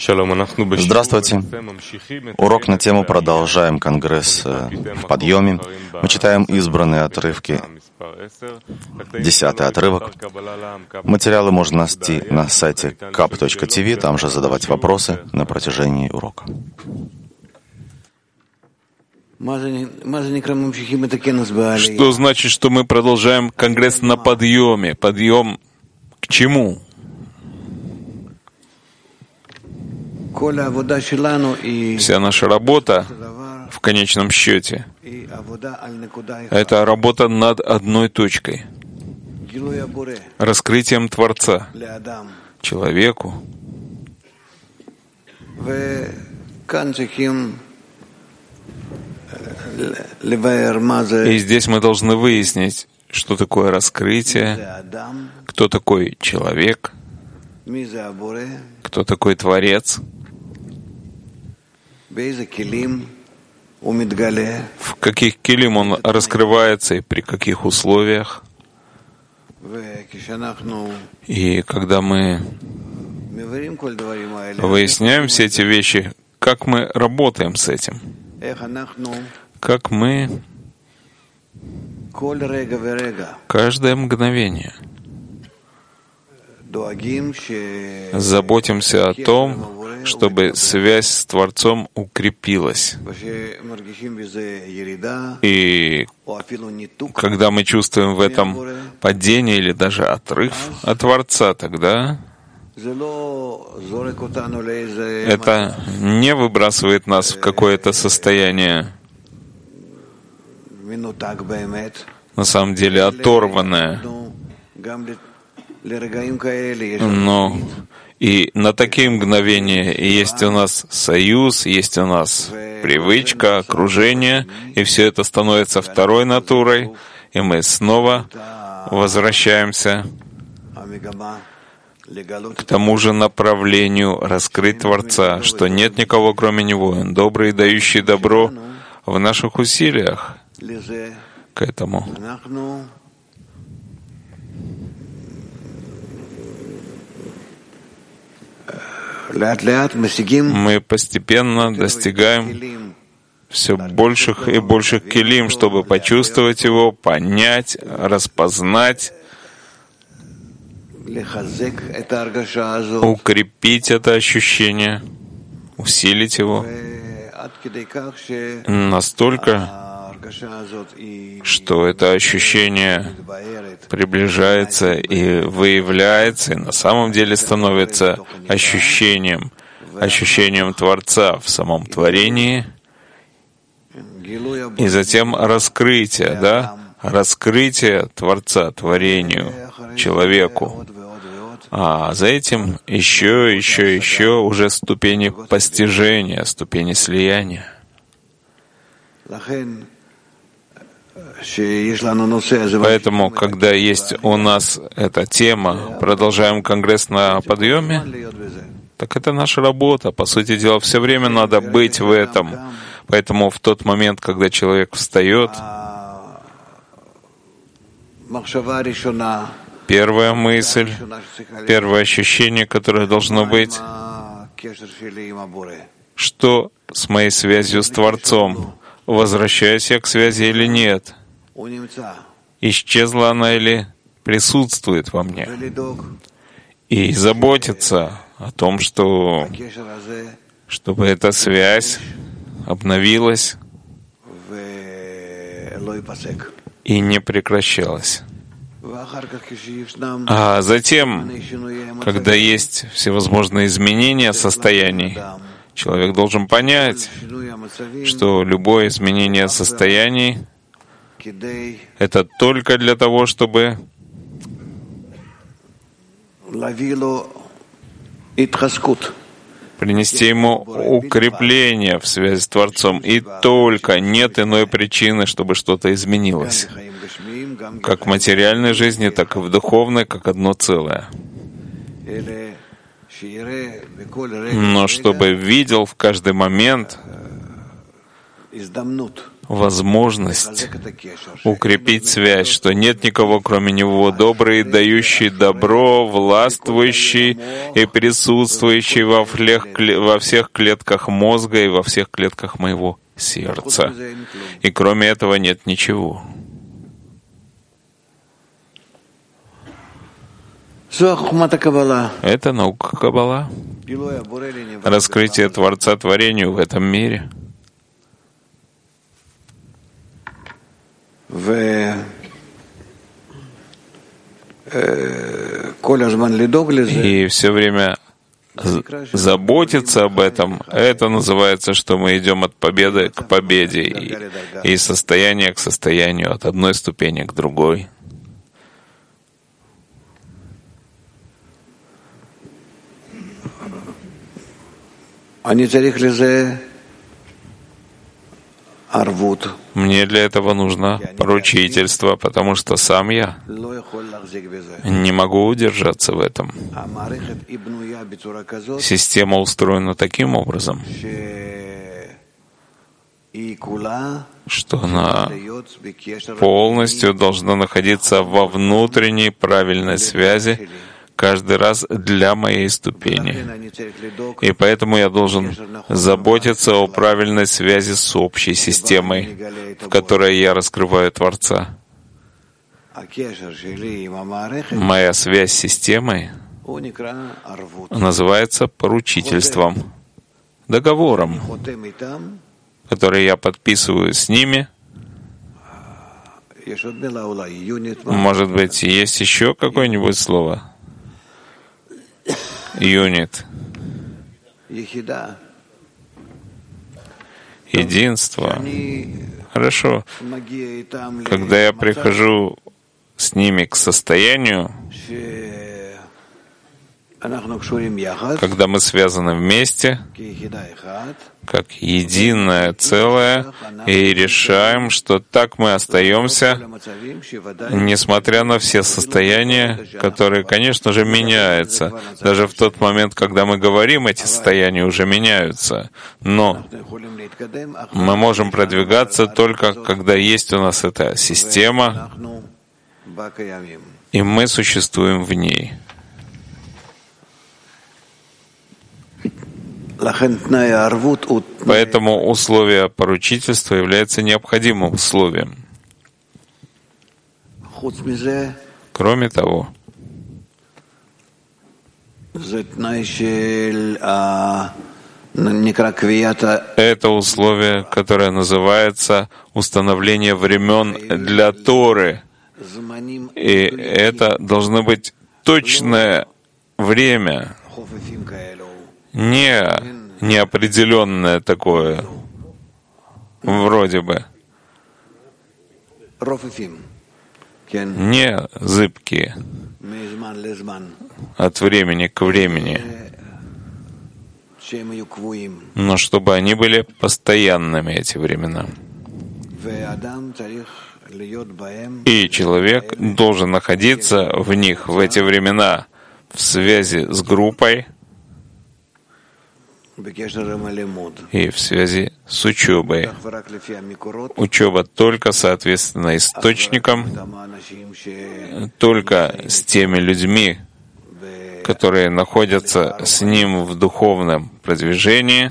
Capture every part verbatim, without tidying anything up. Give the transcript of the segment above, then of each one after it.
Здравствуйте. Урок на тему «Продолжаем Конгресс в подъеме». Мы читаем избранные отрывки. Десятый отрывок. Материалы можно найти на сайте кап точка ти ви, там же задавать вопросы на протяжении урока. Что значит, что мы продолжаем Конгресс на подъеме? Подъем к чему? Вся наша работа, в конечном счете, это работа над одной точкой, раскрытием Творца человеку. И здесь мы должны выяснить, что такое раскрытие, кто такой человек, кто такой Творец, в каких келим он раскрывается и при каких условиях. И когда мы выясняем все эти вещи, как мы работаем с этим, как мы каждое мгновение заботимся о том, чтобы связь с Творцом укрепилась. И когда мы чувствуем в этом падение или даже отрыв от Творца, тогда это не выбрасывает нас в какое-то состояние, на самом деле оторванное. Но и на такие мгновения есть у нас союз, есть у нас привычка, окружение, и все это становится второй натурой, и мы снова возвращаемся к тому же направлению раскрыть Творца, что нет никого кроме Него, Он добрый, дающий добро. В наших усилиях к этому мы постепенно достигаем все больших и больших келим, чтобы почувствовать его, понять, распознать, укрепить это ощущение, усилить его настолько, что это ощущение приближается и выявляется, и на самом деле становится ощущением, ощущением Творца в самом творении, и затем раскрытие, да, раскрытие Творца творению, человеку. А за этим еще, еще, еще уже ступени постижения, ступени слияния. Поэтому, когда есть у нас эта тема, продолжаем Конгресс на подъеме, так это наша работа. По сути дела, все время надо быть в этом. Поэтому в тот момент, когда человек встает, первая мысль, первое ощущение, которое должно быть, что с моей связью с Творцом? Возвращаюсь я к связи или нет? Исчезла она или присутствует во мне? И заботиться о том, что, чтобы эта связь обновилась и не прекращалась. А затем, когда есть всевозможные изменения состояний, человек должен понять, что любое изменение состояний — это только для того, чтобы принести ему укрепление в связи с Творцом. И только нет иной причины, чтобы что-то изменилось. Как в материальной жизни, так и в духовной, как одно целое. Но чтобы видел в каждый момент возможность укрепить связь, что нет никого, кроме Него, добрый, дающий добро, властвующий и присутствующий во всех, во всех клетках мозга и во всех клетках моего сердца. И кроме этого нет ничего. Это наука Каббала. Раскрытие Творца творению в этом мире. И все время заботиться об этом, это называется, что мы идем от победы к победе и, и состояния к состоянию, от одной ступени к другой. Мне для этого нужно поручительство, потому что сам я не могу удержаться в этом. Система устроена таким образом, что она полностью должна находиться во внутренней правильной связи каждый раз для моей ступени. И поэтому я должен заботиться о правильной связи с общей системой, в которой я раскрываю Творца. Моя связь с системой называется поручительством, договором, который я подписываю с ними. Может быть, есть еще какое-нибудь слово? Юнит. Единство. Хорошо. Когда я прихожу с ними к состоянию, когда мы связаны вместе, как единое целое, и решаем, что так мы остаемся, несмотря на все состояния, которые, конечно же, меняются. Даже в тот момент, когда мы говорим, эти состояния уже меняются. Но мы можем продвигаться только, когда есть у нас эта система, и мы существуем в ней. Поэтому условие поручительства является необходимым условием. Кроме того, это условие, которое называется установление времен для Торы. И это должно быть точное время, не неопределенное такое, вроде бы, не зыбкие, от времени к времени, но чтобы они были постоянными, эти времена. И человек должен находиться в них, в эти времена, в связи с группой и в связи с учебой. Учеба только соответственно источникам, только с теми людьми, которые находятся с ним в духовном продвижении,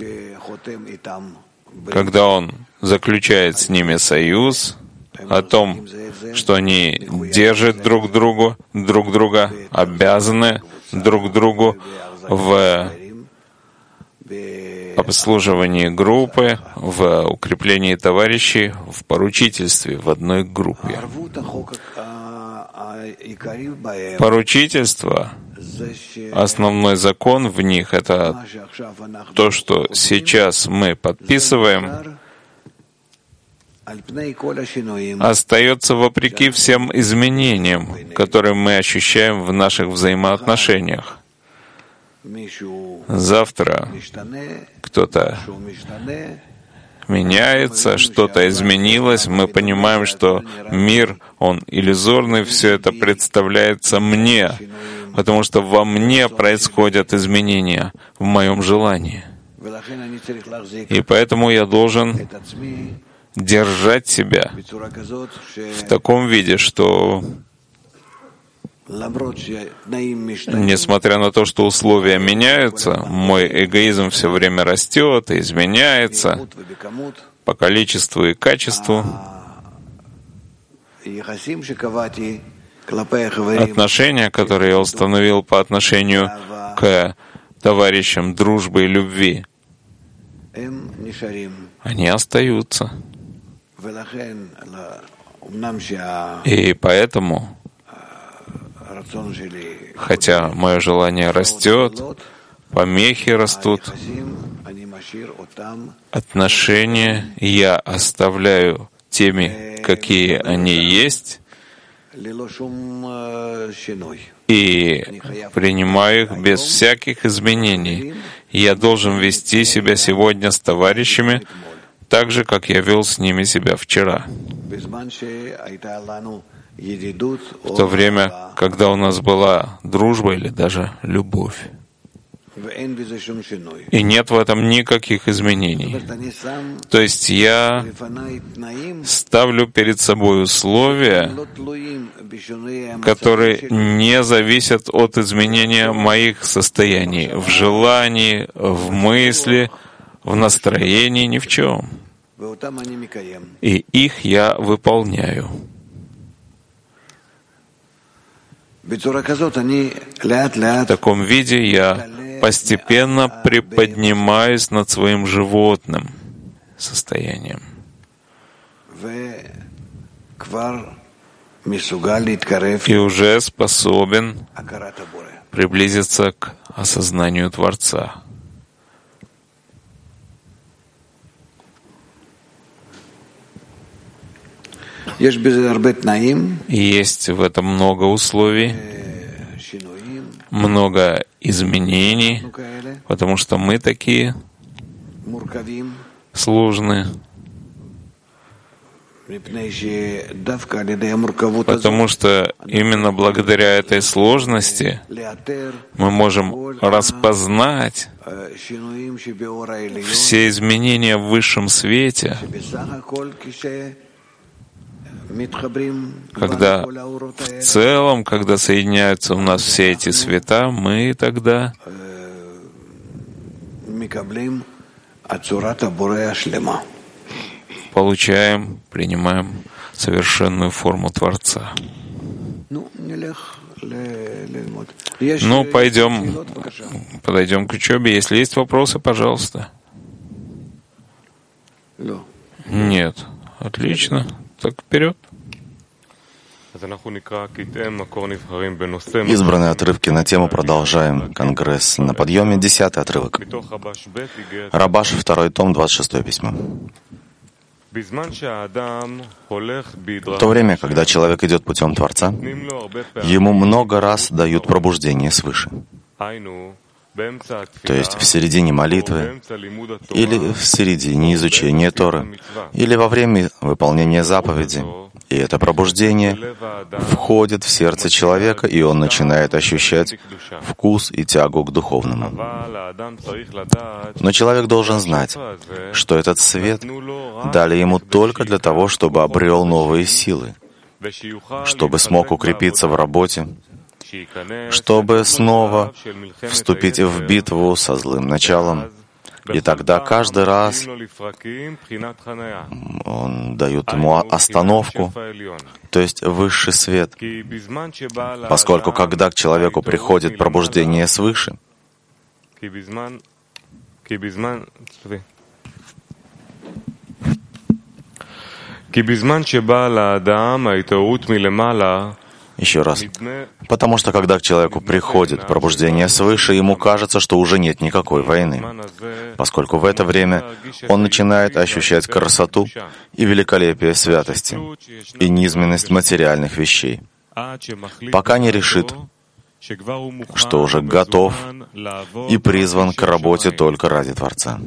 когда он заключает с ними союз о том, что они держат друг другу, друг друга, обязаны друг другу в обслуживании группы, в укреплении товарищей, в поручительстве в одной группе. Поручительство, основной закон в них — это то, что сейчас мы подписываем, остается вопреки всем изменениям, которые мы ощущаем в наших взаимоотношениях. Завтра кто-то меняется, что-то изменилось, мы понимаем, что мир, он иллюзорный, все это представляется мне, потому что во мне происходят изменения, в моем желании. И поэтому я должен держать себя в таком виде, что, несмотря на то, что условия меняются, мой эгоизм все время растет и изменяется по количеству и качеству. Отношения, которые я установил по отношению к товарищам дружбы и любви, они остаются. И поэтому, хотя мое желание растет, помехи растут, отношения я оставляю теми, какие они есть, и принимаю их без всяких изменений. Я должен вести себя сегодня с товарищами так же, как я вел с ними себя вчера. В то время, когда у нас была дружба или даже любовь. И нет в этом никаких изменений. То есть я ставлю перед собой условия, которые не зависят от изменения моих состояний в желании, в мысли, в настроении, ни в чем. И их я выполняю. В таком виде я постепенно приподнимаюсь над своим животным состоянием. И уже способен приблизиться к осознанию Творца. Есть в этом много условий, много изменений, потому что мы такие сложные. Потому что именно благодаря этой сложности мы можем распознать все изменения в высшем свете, когда в целом, когда соединяются у нас все эти света, мы тогда получаем, принимаем совершенную форму Творца. Ну, пойдем, подойдем к учебе. Если есть вопросы, пожалуйста. Нет. Отлично. Так, вперед. Избранные отрывки на тему продолжаем. Конгресс на подъеме. Десятый отрывок. Рабаш, второй том, двадцать шестое письмо. В то время, когда человек идет путем Творца, ему много раз дают пробуждение свыше. То есть в середине молитвы, или в середине изучения Торы, или во время выполнения заповеди. И это пробуждение входит в сердце человека, и он начинает ощущать вкус и тягу к духовному. Но человек должен знать, что этот свет дали ему только для того, чтобы обрел новые силы, чтобы смог укрепиться в работе, чтобы снова вступить в битву со злым началом. И тогда каждый раз он дает ему остановку, то есть высший свет. Поскольку когда к человеку приходит пробуждение свыше, еще раз. Потому что когда к человеку приходит пробуждение свыше, ему кажется, что уже нет никакой войны, поскольку в это время он начинает ощущать красоту и великолепие святости и низменность материальных вещей, пока не решит, что уже готов и призван к работе только ради Творца.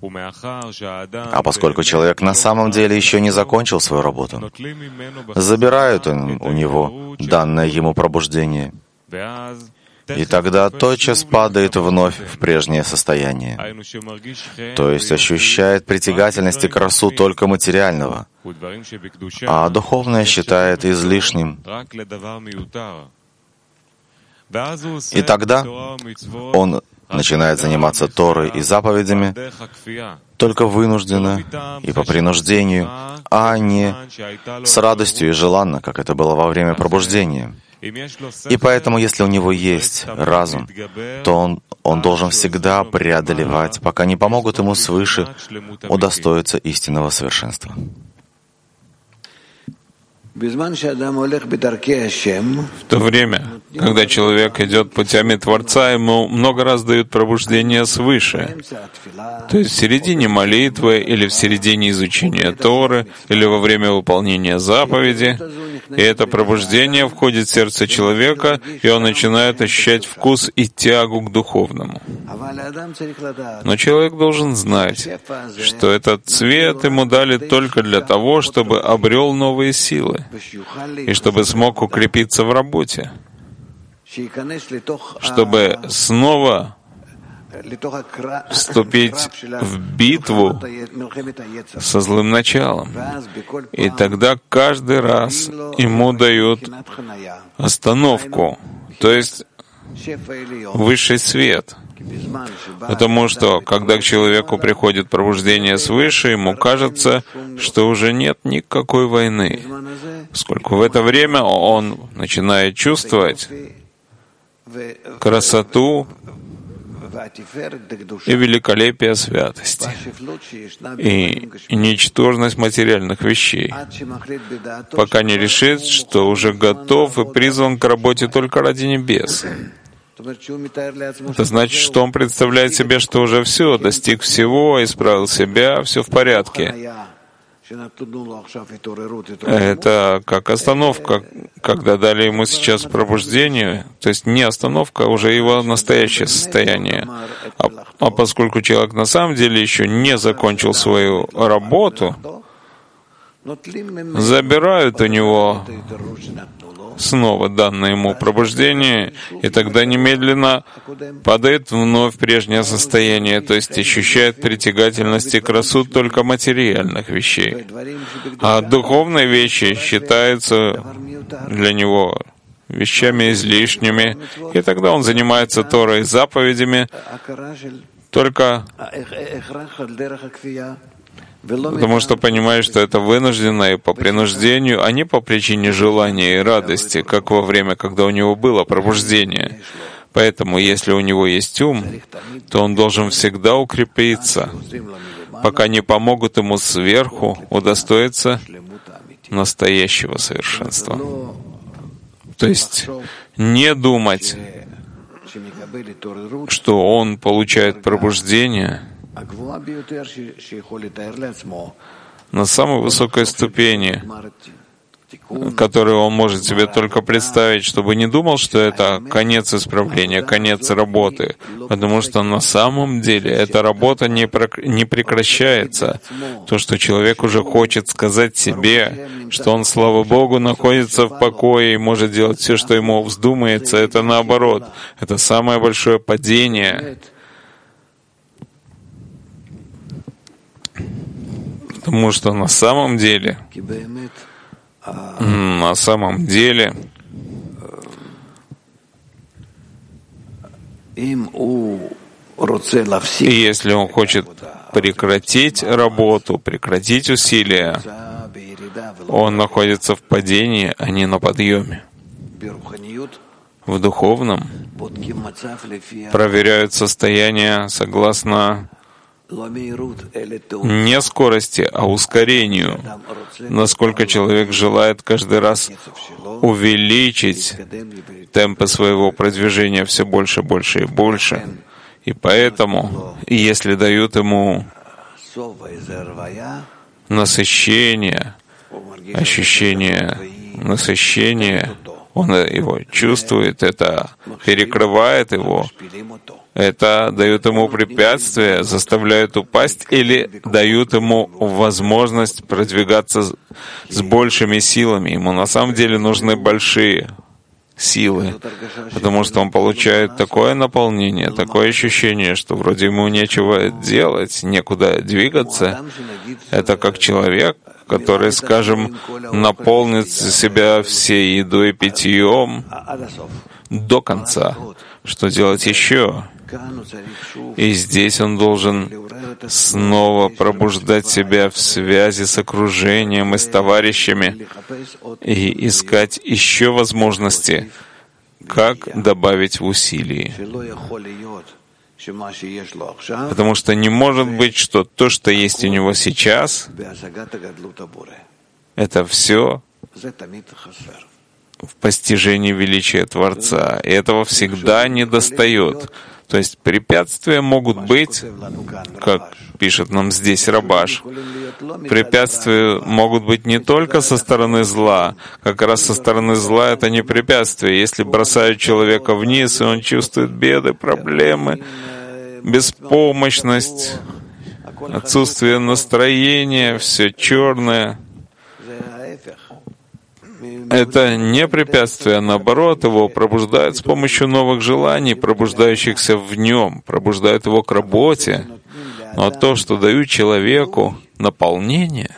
А поскольку человек на самом деле еще не закончил свою работу, забирают у него данное ему пробуждение. и тогда тотчас падает вновь в прежнее состояние, то есть ощущает притягательность и красу только материального, а духовное считает излишним. И тогда он начинает заниматься Торой и заповедями только вынужденно и по принуждению, а не с радостью и желанно, как это было во время пробуждения. И поэтому, если у него есть разум, то он, он должен всегда преодолевать, пока не помогут ему свыше удостоиться истинного совершенства. В то время, когда человек идет путями Творца, ему много раз дают пробуждение свыше. То есть в середине молитвы, или в середине изучения Торы, или во время выполнения заповеди. И это пробуждение входит в сердце человека, и он начинает ощущать вкус и тягу к духовному. Но человек должен знать, что этот цвет ему дали только для того, чтобы обрел новые силы, и чтобы смог укрепиться в работе, чтобы снова вступить в битву со злым началом. И тогда каждый раз ему дают остановку, то есть высший свет. Потому что, когда к человеку приходит пробуждение свыше, ему кажется, что уже нет никакой войны, поскольку в это время он начинает чувствовать красоту и великолепие святости, и ничтожность материальных вещей, пока не решит, что уже готов и призван к работе только ради небес. Это значит, что он представляет себе, что уже все, достиг всего, исправил себя, все в порядке. Это как остановка, когда дали ему сейчас пробуждение, то есть не остановка, а уже его настоящее состояние. А, а поскольку человек на самом деле еще не закончил свою работу, забирают у него снова данное ему пробуждение, и тогда немедленно падает вновь прежнее состояние, то есть ощущает притягательность и красу только материальных вещей. А духовные вещи считаются для него вещами излишними, и тогда он занимается Торой и заповедями только потому что понимает, что это вынужденно и по принуждению, а не по причине желания и радости, как во время, когда у него было пробуждение. Поэтому, если у него есть ум, то он должен всегда укрепиться, пока не помогут ему сверху удостоиться настоящего совершенства. То есть не думать, что он получает пробуждение на самой высокой ступени, которую он может себе только представить, чтобы не думал, что это конец исправления, конец работы, потому что на самом деле эта работа не, прок- не прекращается. То, что человек уже хочет сказать себе, что он, слава Богу, находится в покое и может делать все, что ему вздумается, это наоборот. Это самое большое падение. Потому что на самом деле, на самом деле, и если он хочет прекратить работу, прекратить усилия, он находится в падении, а не на подъеме. В духовном проверяют состояние согласно не скорости, а ускорению, насколько человек желает каждый раз увеличить темпы своего продвижения все больше, больше и больше. И поэтому, если дают ему насыщение, ощущение насыщения, он его чувствует, это перекрывает его, это дает ему препятствия, заставляют упасть или дают ему возможность продвигаться с большими силами. Ему на самом деле нужны большие силы, потому что он получает такое наполнение, такое ощущение, что вроде ему нечего делать, некуда двигаться. Это как человек, который, скажем, наполнит себя всей едой и питьем до конца. Что делать еще? И здесь он должен снова пробуждать себя в связи с окружением и с товарищами и искать еще возможности, как добавить в усилии. Потому что не может быть, что то, что есть у него сейчас, это все в постижении величия Творца. И этого всегда недостает. То есть препятствия могут быть, как пишет нам здесь Рабаш, препятствия могут быть не только со стороны зла. Как раз со стороны зла это не препятствие. Если бросают человека вниз, и он чувствует беды, проблемы, беспомощность, отсутствие настроения, все черное, это не препятствие, а наоборот, его пробуждают с помощью новых желаний, пробуждающихся в нем, пробуждают его к работе. Но то, что дают человеку наполнение,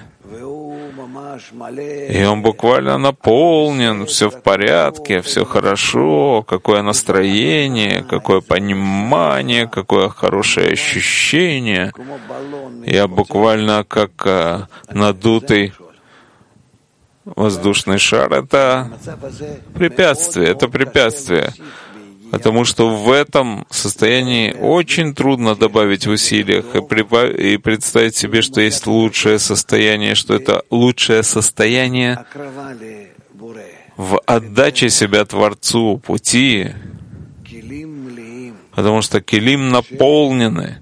и он буквально наполнен, все в порядке, все хорошо, какое настроение, какое понимание, какое хорошее ощущение. Я буквально как а, надутый воздушный шар — это препятствие, это препятствие. Потому что в этом состоянии очень трудно добавить в усилиях и, припа- и представить себе, что есть лучшее состояние, что это лучшее состояние в отдаче себя Творцу, пути, потому что килим наполнены,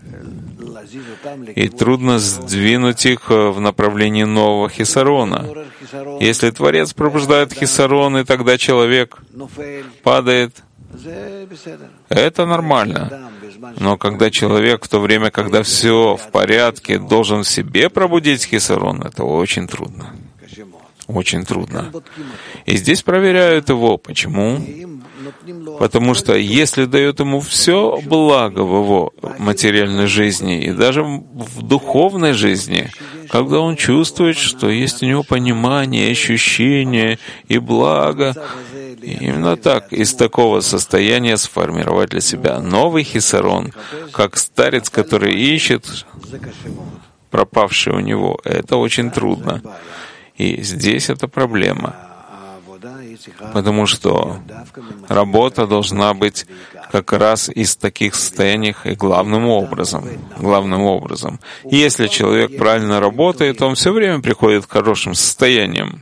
и трудно сдвинуть их в направлении нового хисарона. Если Творец пробуждает хисарон, и тогда человек падает, это нормально. Но когда человек в то время, когда все в порядке, должен в себе пробудить хисарон, это очень трудно. Очень трудно. И здесь проверяют его. Почему? Потому что если дает ему все благо в его материальной жизни и даже в духовной жизни, когда он чувствует, что есть у него понимание, ощущение и благо, именно так, из такого состояния сформировать для себя новый хисарон, как старец, который ищет пропавший у него. Это очень трудно. И здесь это проблема. Потому что работа должна быть как раз из таких состояний и главным образом. Главным образом. И если человек правильно работает, он все время приходит к хорошим состояниям.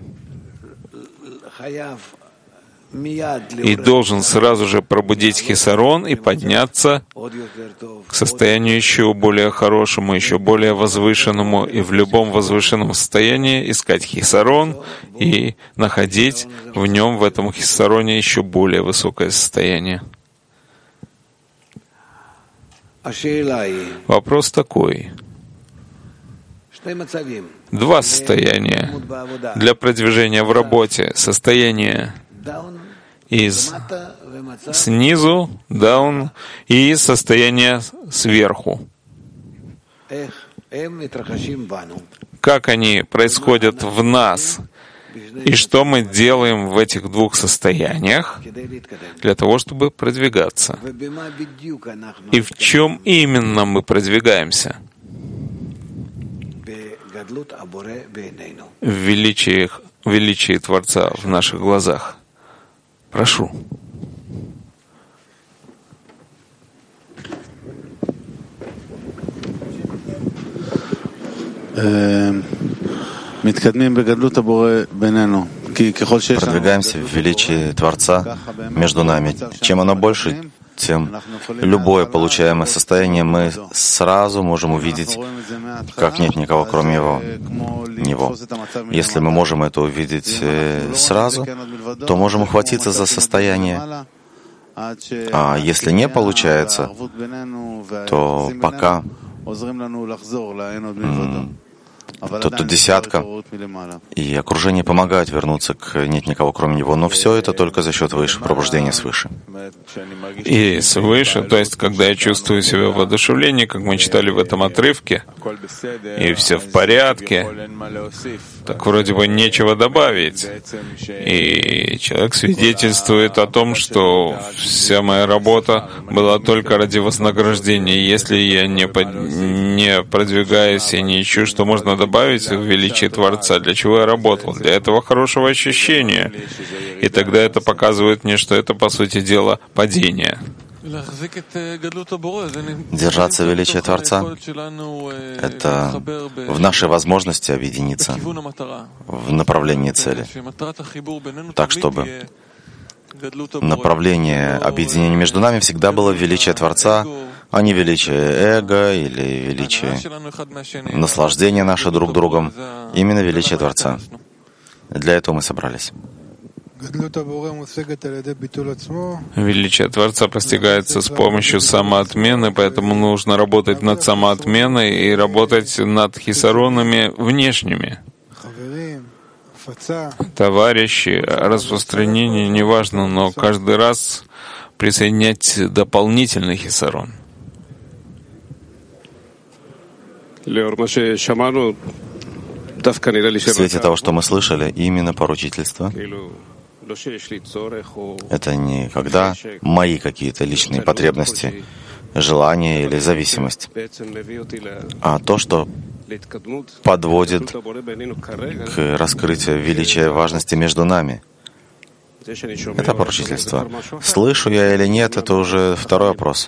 И должен сразу же пробудить хисарон и подняться к состоянию еще более хорошему, еще более возвышенному, и в любом возвышенном состоянии искать хисарон и находить в нем, в этом хисароне, еще более высокое состояние. Вопрос такой. Два состояния для продвижения в работе. Состояние из снизу, даун, и состояние сверху. Как они происходят в нас, и что мы делаем в этих двух состояниях для того, чтобы продвигаться. И в чем именно мы продвигаемся? В величии, в величии Творца в наших глазах. Прошу. Продвигаемся в величии Творца между нами. Чем оно больше, тем любое получаемое состояние мы сразу можем увидеть, как нет никого, кроме его. Него. Если мы можем это увидеть э, сразу, то можем ухватиться за состояние. А если не получается, то пока м- тот то десятка, и окружение помогает вернуться к «нет никого, кроме него». Но все это только за счет выше, пробуждения свыше. И свыше, то есть, когда я чувствую себя в воодушевлении, как мы читали в этом отрывке, и все в порядке, так вроде бы нечего добавить. И человек свидетельствует о том, что вся моя работа была только ради вознаграждения. Если я не, под... не продвигаюсь и не ищу, что можно добавить в величие Творца, для чего я работал? Для этого хорошего ощущения. И тогда это показывает мне, что это, по сути дела, падение. Держаться величия Творца — это в нашей возможности объединиться в направлении цели, так чтобы направление объединения между нами всегда было величие Творца, а не величие эго или величие наслаждения наше друг другом, именно величие Творца. Для этого мы собрались. Величие Творца постигается с помощью самоотмены, поэтому нужно работать над самоотменой и работать над хисаронами внешними. Товарищи, распространение неважно, но каждый раз присоединять дополнительный хисарон. В свете того, что мы слышали, именно поручительство — это не когда мои какие-то личные потребности, желания или зависимость, а то, что подводит к раскрытию величия важности между нами. Это поручительство. Слышу я или нет, это уже второй вопрос.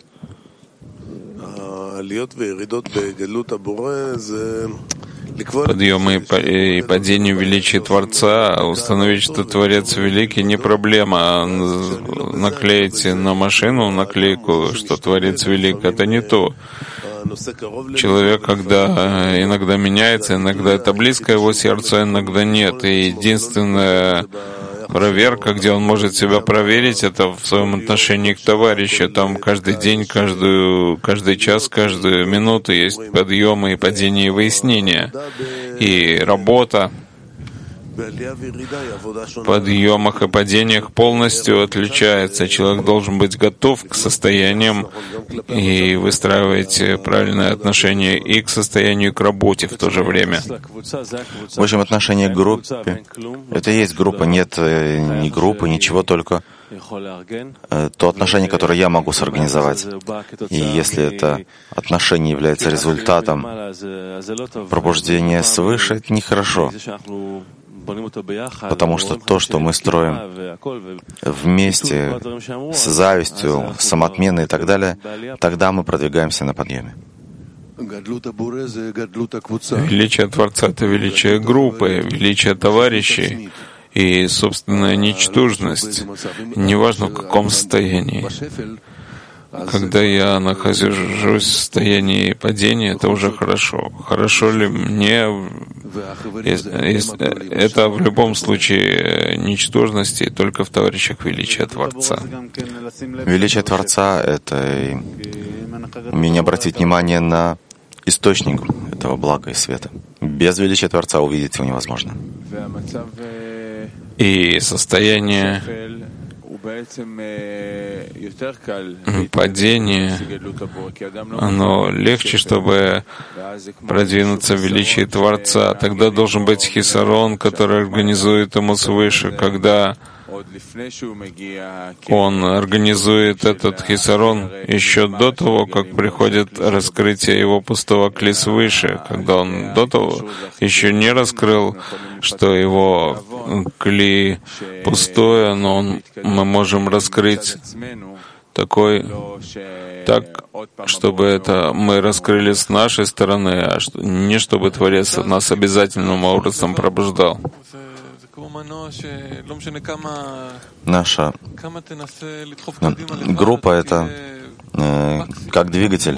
Подъемы и падение величия Творца, установить, что Творец великий, не проблема. Наклеить на машину наклейку, что Творец велик, это не то. Человек, когда иногда меняется, иногда это близко его сердцу, иногда нет. И единственная проверка, где он может себя проверить, это в своем отношении к товарищу. Там каждый день, каждую, каждый час, каждую минуту есть подъемы и падения и выяснения. И работа в подъемах и падениях полностью отличается. Человек должен быть готов к состояниям и выстраивать правильное отношение и к состоянию, и к работе в то же время. В общем, отношение к группе — это и есть группа. Нет ни группы, ничего, только то отношение, которое я могу сорганизовать. И если это отношение является результатом пробуждения свыше, это нехорошо. Потому что то, что мы строим вместе с завистью, самоотменой и так далее, тогда мы продвигаемся на подъеме. Величие Творца — это величие группы, величие товарищей и собственная ничтожность, неважно в каком состоянии. Когда я нахожусь в состоянии падения, это уже хорошо. Хорошо ли мне? Это в любом случае ничтожности только в товарищах величия Творца. Величие Творца — это умение обратить внимание на источник этого блага и света. Без величия Творца увидеть его невозможно. И состояние падение, оно легче, чтобы продвинуться в величии Творца. Тогда должен быть хисарон, который организует ему свыше. Когда он организует этот хисарон еще до того, как приходит раскрытие его пустого кли свыше, когда он до того еще не раскрыл, что его кли пустое, но он, мы можем раскрыть такой, так, чтобы это мы раскрыли с нашей стороны, а что, не чтобы Творец нас обязательным образом пробуждал. Наша группа — это э, как двигатель.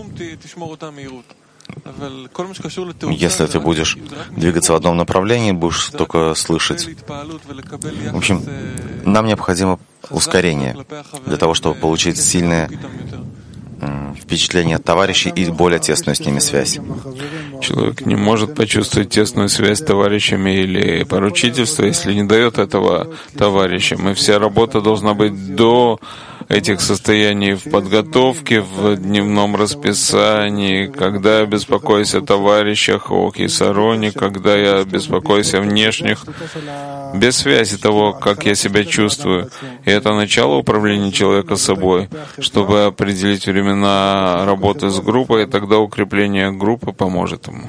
Если ты будешь двигаться в одном направлении, будешь только слышать. В общем, нам необходимо ускорение для того, чтобы получить сильное впечатление от товарищей и более тесную с ними связь. Человек не может почувствовать тесную связь с товарищами или поручительство, если не дает этого товарищам. И вся работа должна быть до этих состояний в подготовке, в дневном расписании, когда я беспокоюсь о товарищах, о хисароне, когда я беспокоюсь о внешних, без связи того, как я себя чувствую. И это начало управления человека собой, чтобы определить времена работы с группой, и тогда укрепление группы поможет ему.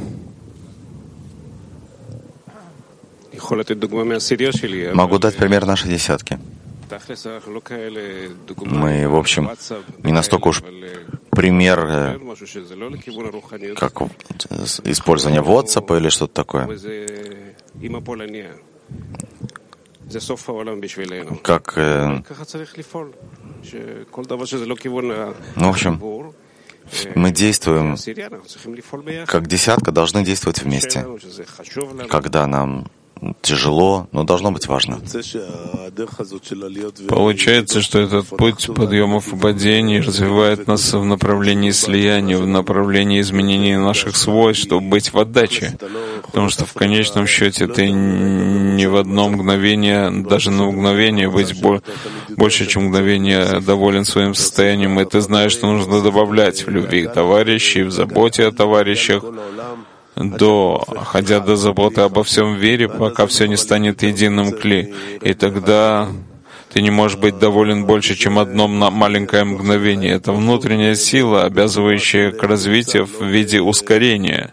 Могу дать пример нашей десятки. Мы, в общем, не настолько уж пример, как использование WhatsApp или что-то такое. Как, э, ну, в общем, мы действуем, как десятка, должны действовать вместе. Когда нам тяжело, но должно быть важно. Получается, что этот путь подъемов и падений развивает нас в направлении слияния, в направлении изменения наших свойств, чтобы быть в отдаче. Потому что в конечном счете ты не в одно мгновение, даже на мгновение быть больше, чем мгновение доволен своим состоянием, и ты знаешь, что нужно добавлять в любви к товарищей, в заботе о товарищах, до, ходя до заботы обо всем вере, пока все не станет единым кли. И тогда ты не можешь быть доволен больше, чем одно маленькое мгновение. Это внутренняя сила, обязывающая к развитию в виде ускорения.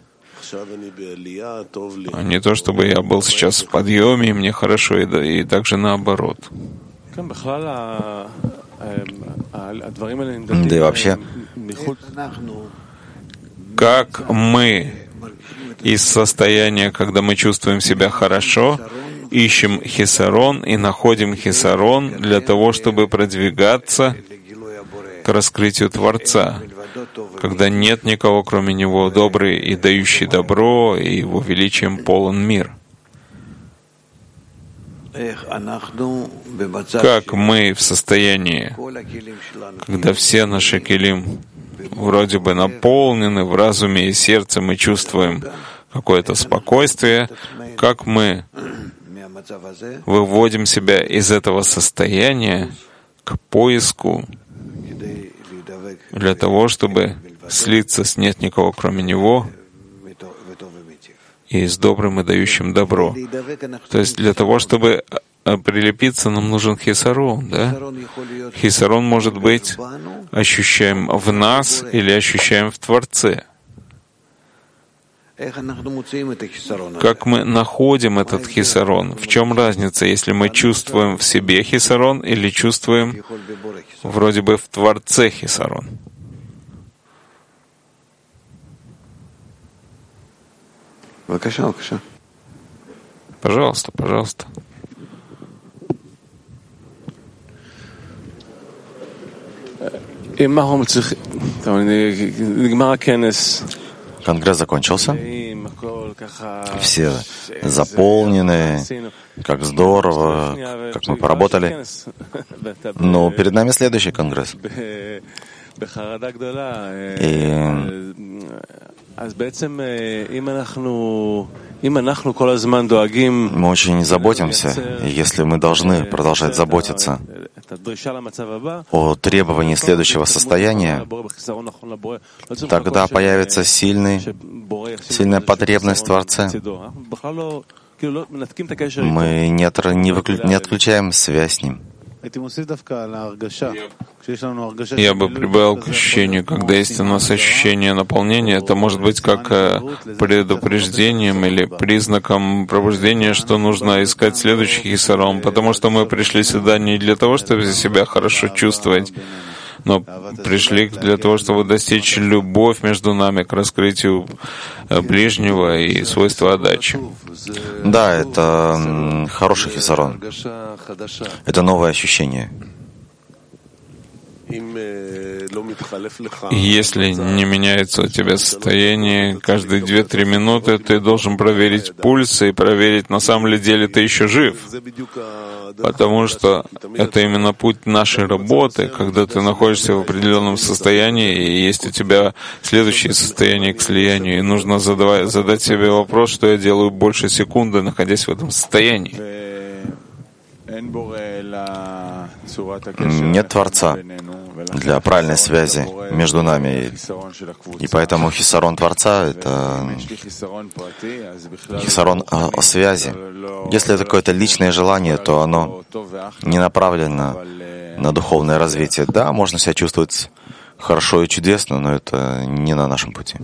А не то, чтобы я был сейчас в подъеме, и мне хорошо, и, да, и также наоборот. Да и вообще, как мы из состояния, когда мы чувствуем себя хорошо, ищем хисарон и находим хисарон для того, чтобы продвигаться к раскрытию Творца, когда нет никого, кроме Него, добрый и дающий добро, и Его величием полон мир. Как мы в состоянии, когда все наши келим вроде бы наполнены в разуме и сердце, мы чувствуем какое-то спокойствие, как мы выводим себя из этого состояния к поиску для того, чтобы слиться с нет никого, кроме Него, и с добрым и дающим добро. То есть для того, чтобы прилепиться, нам нужен хисарон, да? Хисарон может быть ощущаем в нас или ощущаем в Творце. Как мы находим этот хисарон? В чем разница, если мы чувствуем в себе хисарон или чувствуем вроде бы в Творце хисарон? Пожалуйста, пожалуйста. Конгресс закончился. Все заполнены, как здорово, как мы поработали. Но перед нами следующий конгресс. И мы очень заботимся, и если мы должны продолжать заботиться о требовании следующего состояния, тогда появится сильный, сильная потребность в Творце. Мы не, отр... не, выклю... не отключаем связь с Ним. Я бы прибавил к ощущению, когда есть у нас ощущение наполнения, это может быть как предупреждением или признаком пробуждения, что нужно искать следующий хисарон, потому что мы пришли сюда не для того, чтобы себя хорошо чувствовать, но пришли для того, чтобы достичь любовь между нами к раскрытию ближнего и свойства отдачи. Да, это хороший хисарон. Это новое ощущение. Если не меняется у тебя состояние, каждые две-три минуты ты должен проверить пульс и проверить, на самом ли деле ты еще жив. Потому что это именно путь нашей работы, когда ты находишься в определенном состоянии, и есть у тебя следующее состояние к слиянию, и нужно задавать, задать себе вопрос, что я делаю больше секунды, находясь в этом состоянии. Нет Творца для правильной связи между нами. И поэтому хисарон Творца — это хисарон связи. Если это какое-то личное желание, то оно не направлено на духовное развитие. Да, можно себя чувствовать хорошо и чудесно, но это не на нашем пути.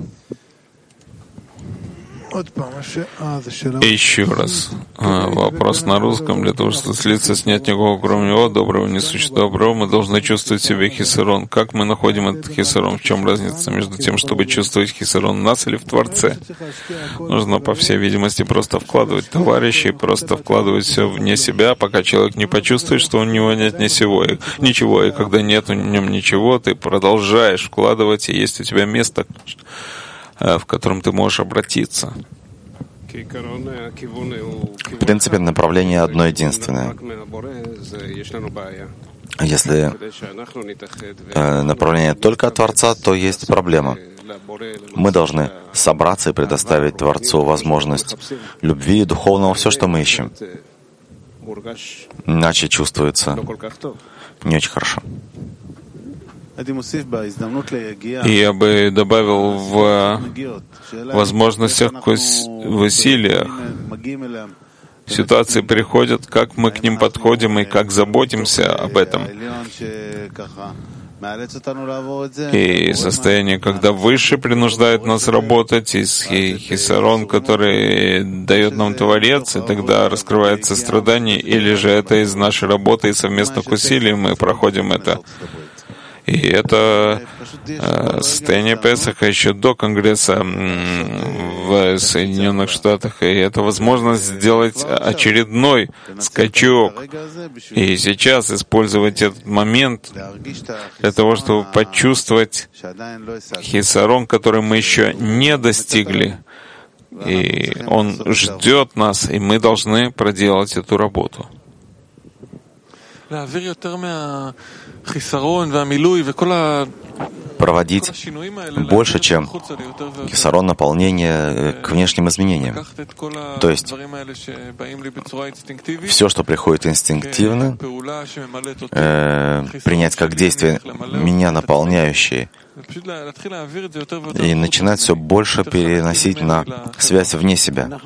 И еще раз вопрос на русском. Для того, чтобы слиться, снять никого, кроме него, доброго не существует доброго, мы должны чувствовать в себе хисарон. Как мы находим этот хисарон? В чем разница между тем, чтобы чувствовать хисарон в нас или в Творце? Нужно, по всей видимости, просто вкладывать товарищей, просто вкладывать все вне себя, пока человек не почувствует, что у него нет ничего. ничего. И когда нет у него ничего, ты продолжаешь вкладывать, и есть у тебя место, в котором ты можешь обратиться. В принципе, направление одно единственное. Если э, направление только от Творца, то есть проблема. Мы должны собраться и предоставить Творцу возможность любви, духовного, все, что мы ищем. Иначе чувствуется не очень хорошо. И я бы добавил в возможностях, в усилиях. Ситуации приходят, как мы к ним подходим и как заботимся об этом. И состояние, когда Выше принуждает нас работать, и хисарон, который дает нам Творец, и тогда раскрывается страдание, или же это из нашей работы и совместных усилий мы проходим это. И это э, состояние Песаха еще до Конгресса в Соединенных Штатах. И это возможность сделать очередной скачок. И сейчас использовать этот момент для того, чтобы почувствовать хисарон, который мы еще не достигли. И он ждет нас, и мы должны проделать эту работу. Проводить больше, чем хисарон, наполнение к внешним изменениям. То есть все, что приходит инстинктивно, э, принять как действие меня наполняющие, и начинать все больше переносить на связь вне себя.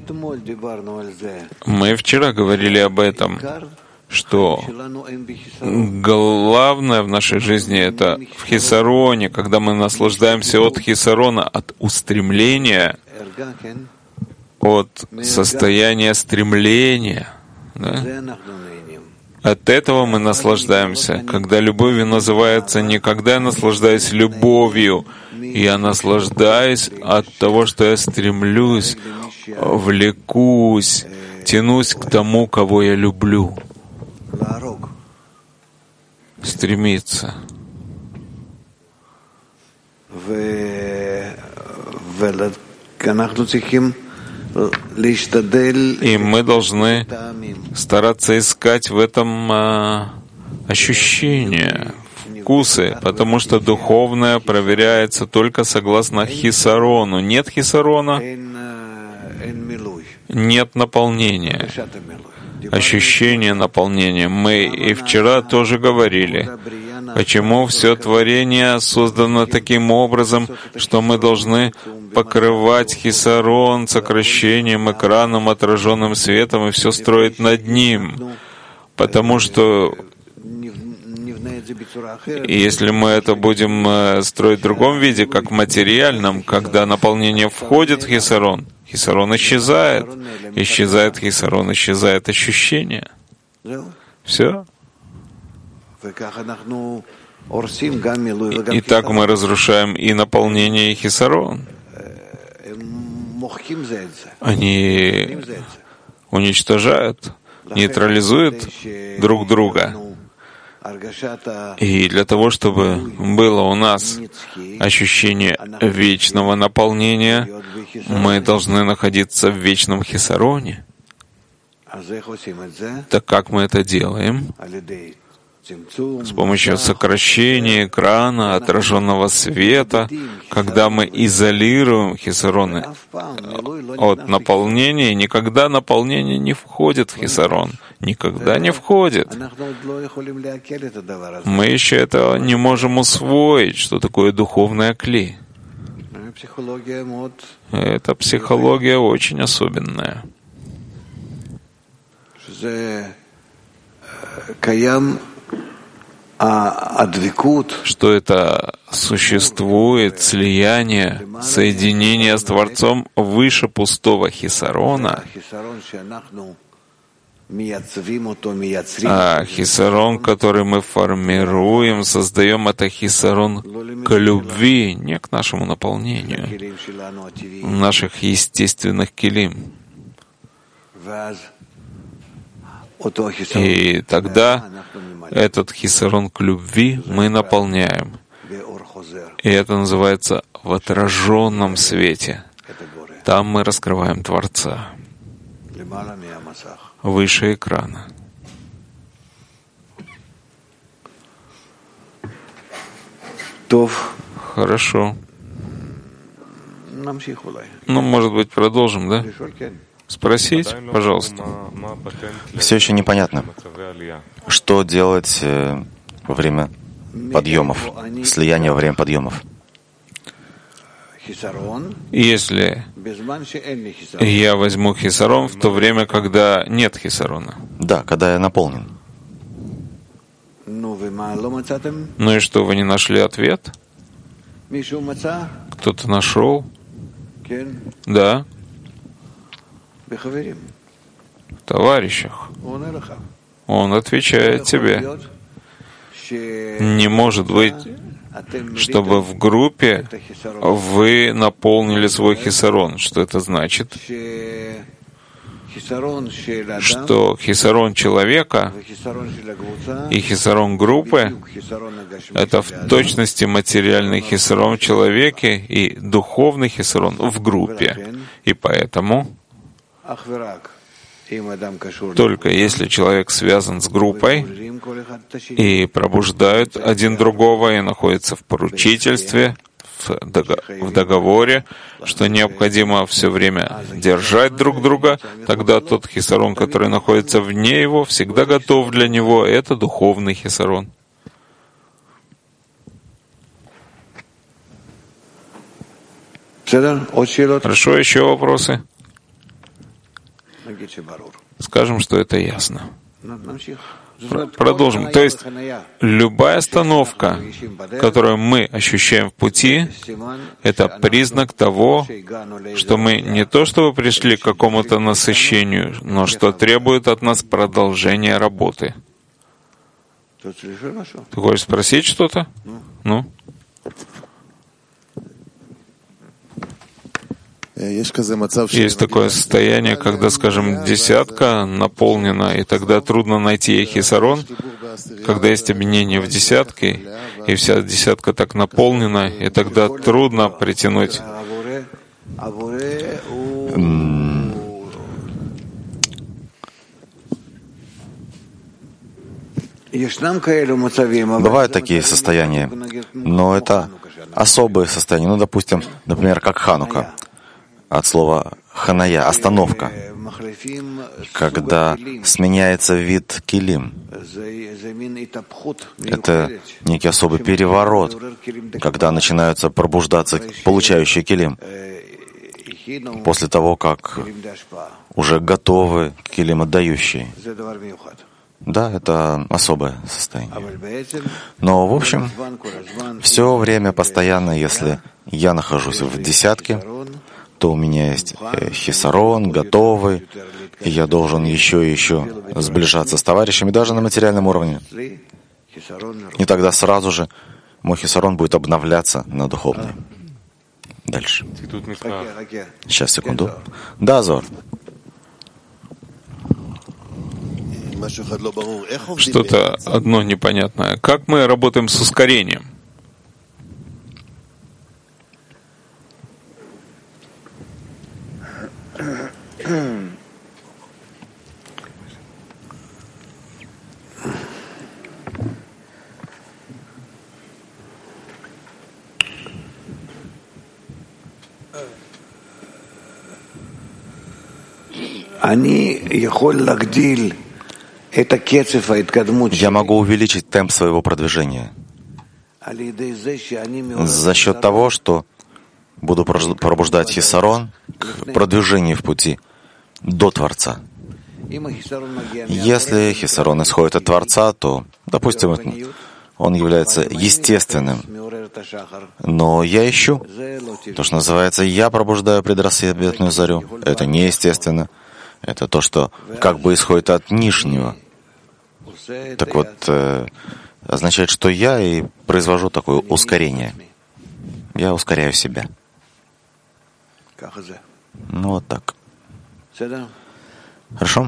Мы вчера говорили об этом, что главное в нашей жизни — это в хисароне, когда мы наслаждаемся от хисарона, от устремления, от состояния стремления. Да? От этого мы наслаждаемся. Когда любовью называется не когда я наслаждаюсь любовью, я наслаждаюсь от того, что я стремлюсь, влекусь, тянусь к тому, кого я люблю. Стремиться. И мы должны стараться искать в этом а, ощущения, вкусы, потому что духовное проверяется только согласно хисарону. Нет хисарона, нет наполнения. Ощущение наполнения. Мы и вчера тоже говорили, почему все творение создано таким образом, что мы должны покрывать хисарон сокращением, экраном, отраженным светом и все строить над ним. Потому что если мы это будем строить в другом виде, как в материальном, когда наполнение входит в хисарон, хисарон исчезает. Исчезает хисарон, исчезает ощущение. Все. И так мы разрушаем и наполнение, и хисарон. Они уничтожают, нейтрализуют друг друга. И для того, чтобы было у нас ощущение вечного наполнения, мы должны находиться в вечном хисароне. Так как мы это делаем? С помощью сокращения экрана, отраженного света, когда мы изолируем хисароны от наполнения, никогда наполнение не входит в хисарон. Никогда не входит. Мы еще этого не можем усвоить, что такое духовная кли. Эта психология очень особенная. Что это существует слияние, соединение с Творцом выше пустого хисарона, а хисарон, который мы формируем, создаем, это хисарон к любви, не к нашему наполнению, наших естественных килим. И тогда этот хисарон к любви мы наполняем. И это называется в отраженном свете. Там мы раскрываем Творца. Выше экрана. Хорошо. Ну, может быть, продолжим, да? Спросить, пожалуйста. Все еще непонятно, что делать э, во время подъемов, слияния во время подъемов. Если я возьму хисарон в то время, когда нет хисарона. Да, когда я наполнен. Ну и что, вы не нашли ответ? Кто-то нашел? Да. В товарищах. Он отвечает тебе. Не может быть, чтобы в группе вы наполнили свой хисарон. Что это значит? Что хисарон человека и хисарон группы — это в точности материальный хисарон в человеке и духовный хисарон в группе. И поэтому только если человек связан с группой и пробуждают один другого и находится в поручительстве, в договоре, что необходимо все время держать друг друга, тогда тот хисарон, который находится вне его, всегда готов для него. Это духовный хисарон. Хорошо, еще вопросы? Скажем, что это ясно. Продолжим. То есть, любая остановка, которую мы ощущаем в пути, это признак того, что мы не то чтобы пришли к какому-то насыщению, но что требует от нас продолжения работы. Ты хочешь спросить что-то? Ну? Есть такое состояние, когда, скажем, десятка наполнена, и тогда трудно найти хисарон. Когда есть объединение в десятке, и вся десятка так наполнена, и тогда трудно притянуть. Бывают такие состояния, но это особые состояния. Ну, допустим, например, как Ханука. От слова ханая — остановка, когда сменяется вид килим. Это некий особый переворот, когда начинаются пробуждаться получающие килим, после того, как уже готовы килим отдающие. Да, это особое состояние. Но, в общем, все время постоянно, если я нахожусь в десятке, то у меня есть хисарон, готовый, и я должен еще и еще сближаться с товарищами, даже на материальном уровне. И тогда сразу же мой хисарон будет обновляться на духовный. Дальше. Сейчас, секунду. Да, Зор. Что-то одно непонятное. Как мы работаем с ускорением? Я могу увеличить темп своего продвижения за счет того, что буду пробуждать хисарон к продвижению в пути до Творца. Если хисарон исходит от Творца, то, допустим, он является естественным. Но я ищу. То, что называется, я пробуждаю предрассветную зарю. Это неестественно. Это то, что как бы исходит от нижнего. Так вот, э, означает, что я и произвожу такое ускорение. Я ускоряю себя. Ну вот так. Хорошо?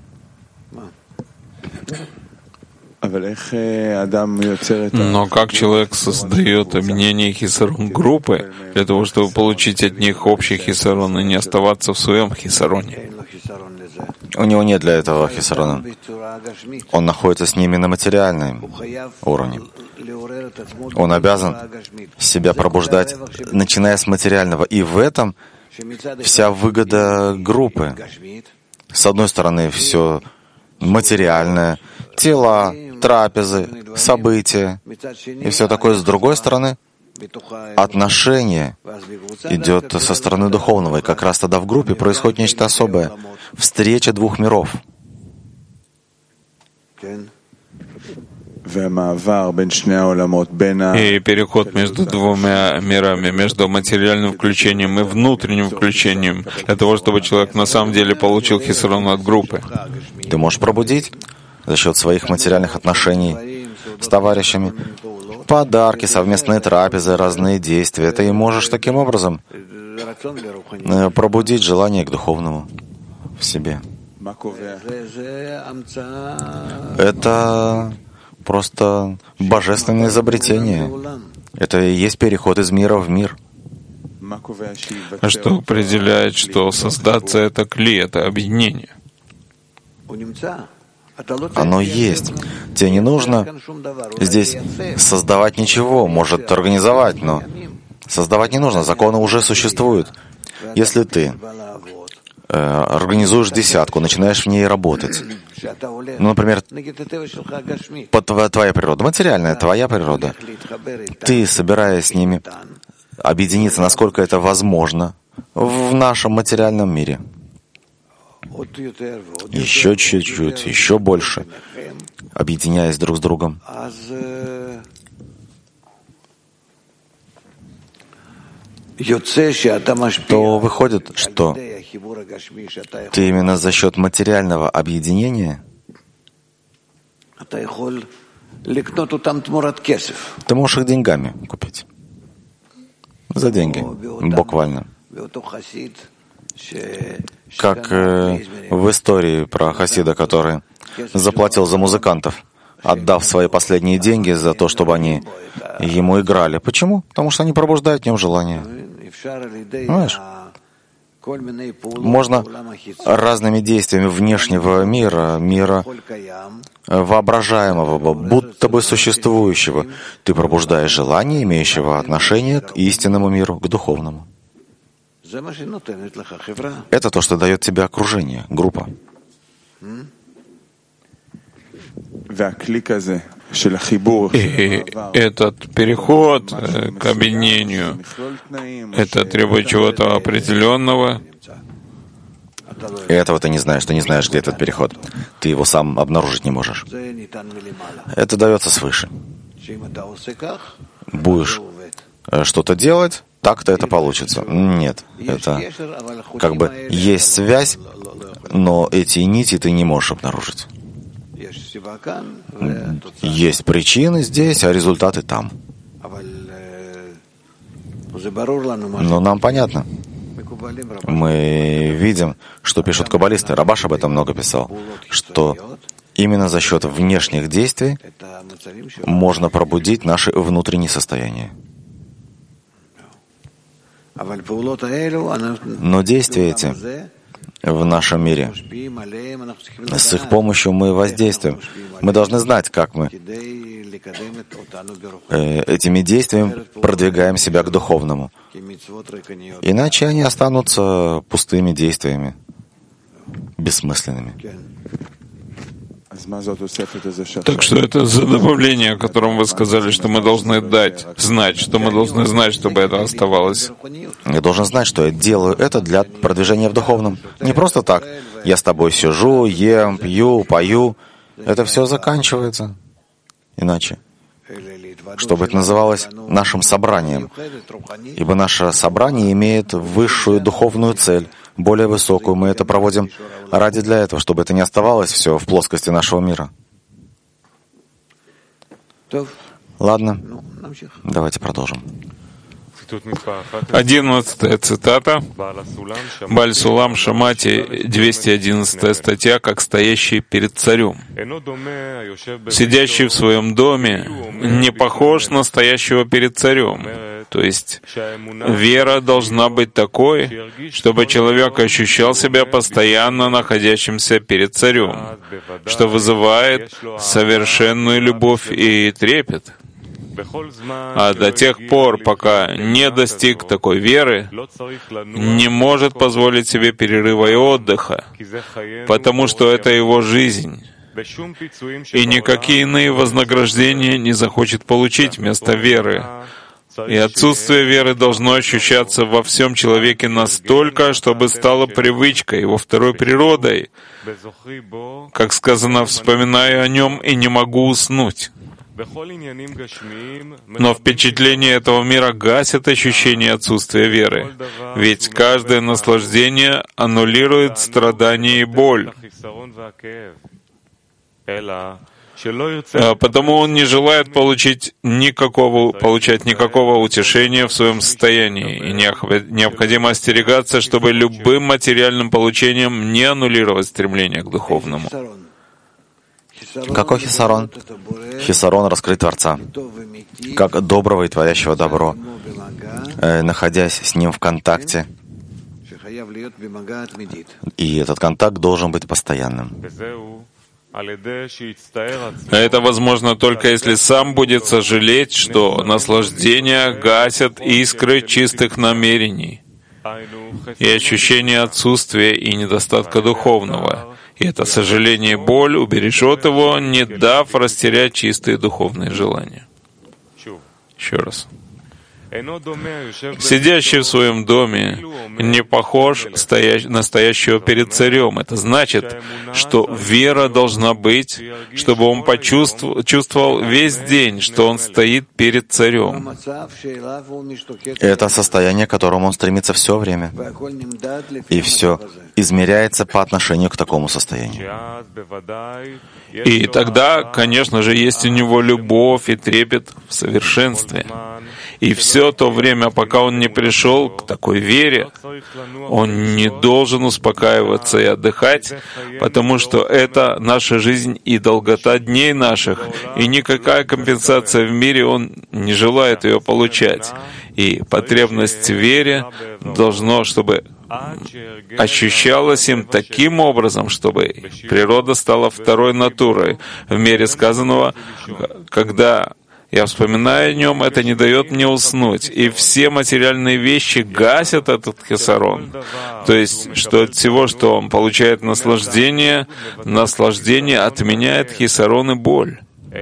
Но как человек создает объединение хисарон группы для того, чтобы получить от них общий хисарон и не оставаться в своем хисароне? У него нет для этого хисарона. Он находится с ними на материальном уровне. Он обязан себя пробуждать, начиная с материального. И в этом вся выгода группы. С одной стороны, все материальное, тела, трапезы, события и все такое. С другой стороны, отношение идет со стороны духовного. И как раз тогда в группе происходит нечто особое. Встреча двух миров. И переход между двумя мирами, между материальным включением и внутренним включением, для того, чтобы человек на самом деле получил хисарон от группы. Ты можешь пробудить за счет своих материальных отношений с товарищами, подарки, совместные трапезы, разные действия. Ты можешь таким образом пробудить желание к духовному в себе. Это просто божественное изобретение. Это и есть переход из мира в мир. А что определяет, что создаться это кли, это объединение? Оно есть. Тебе не нужно здесь создавать ничего, может организовать, но создавать не нужно, законы уже существуют. Если ты э, организуешь десятку, начинаешь в ней работать, ну, например, по твоя, твоя природа, материальная твоя природа, ты, собираясь с ними, объединиться, насколько это возможно, в нашем материальном мире. Еще чуть-чуть, еще больше, объединяясь друг с другом. То выходит, что ты именно за счет материального объединения ты можешь их деньгами купить. За деньги, буквально. Как э, в истории про хасида, который заплатил за музыкантов, отдав свои последние деньги за то, чтобы они ему играли. Почему? Потому что они пробуждают в нем желание. Понимаешь? Можно разными действиями внешнего мира, мира воображаемого, будто бы существующего, ты пробуждаешь желание, имеющего отношение к истинному миру, к духовному. Это то, что дает тебе окружение, группа. И этот переход к объединению, это требует чего-то определенного. И этого ты не знаешь, ты не знаешь, где этот переход. Ты его сам обнаружить не можешь. Это дается свыше. Будешь что-то делать, так-то это получится. Нет, это как бы есть связь, но эти нити ты не можешь обнаружить. Есть причины здесь, а результаты там. Но нам понятно. Мы видим, что пишут каббалисты. Рабаш об этом много писал, что Именно за счет внешних действий можно пробудить наши внутренние состояния. Но действия эти в нашем мире, с их помощью мы воздействуем. Мы должны знать, как мы этими действиями продвигаем себя к духовному. Иначе они останутся пустыми действиями, бессмысленными. Так что это за добавление, о котором вы сказали, что мы должны дать, знать, что мы должны знать, чтобы это оставалось. Я должен знать, что я делаю это для продвижения в духовном. Не просто так. Я с тобой сижу, ем, пью, пою. Это все заканчивается. Иначе. Чтобы это называлось нашим собранием. Ибо наше собрание имеет высшую духовную цель, более высокую. Мы это проводим ради для этого, чтобы это не оставалось все в плоскости нашего мира. Ладно, давайте продолжим. Одиннадцатая цитата. Баль Сулам Шамати, двести одиннадцатая статья, как стоящий перед царем. Сидящий в своем доме не похож на стоящего перед царем. То есть вера должна быть такой, чтобы человек ощущал себя постоянно находящимся перед царем, что вызывает совершенную любовь и трепет. А до тех пор, пока не достиг такой веры, не может позволить себе перерыва и отдыха, потому что это его жизнь. И никакие иные вознаграждения не захочет получить вместо веры. И отсутствие веры должно ощущаться во всем человеке настолько, чтобы стало привычкой, его второй природой. Как сказано, вспоминаю о нем и не могу уснуть. Но впечатление этого мира гасит ощущение отсутствия веры, ведь каждое наслаждение аннулирует страдание и боль. Потому он не желает получить никакого, получать никакого утешения в своем состоянии, и необходимо остерегаться, чтобы любым материальным получением не аннулировать стремление к духовному. Какой хисарон? Хисарон — раскрыть Творца, как доброго и творящего добро, э, находясь с Ним в контакте. И этот контакт должен быть постоянным. Это возможно только если сам будет сожалеть, что наслаждения гасят искры чистых намерений и ощущение отсутствия и недостатка духовного. И это сожаление и боль убережет его, не дав растерять чистые духовные желания. Еще раз. Сидящий в своем доме не похож на стоящего перед царем. Это значит, что вера должна быть, чтобы он почувствовал чувствовал весь день, что он стоит перед царем. Это состояние, к которому он стремится все время. И все измеряется по отношению к такому состоянию. И тогда, конечно же, есть у него любовь и трепет в совершенстве. И все то время, пока он не пришел к такой вере, он не должен успокаиваться и отдыхать, потому что это наша жизнь и долгота дней наших, и никакая компенсация в мире он не желает ее получать. И потребность в вере должно, чтобы ощущалась им таким образом, чтобы природа стала второй натурой. В мире сказанного, когда я вспоминаю о нем, это не дает мне уснуть. И все материальные вещи гасят этот хисарон. То есть, что от всего, что он получает наслаждение, наслаждение отменяет хисарон и боль.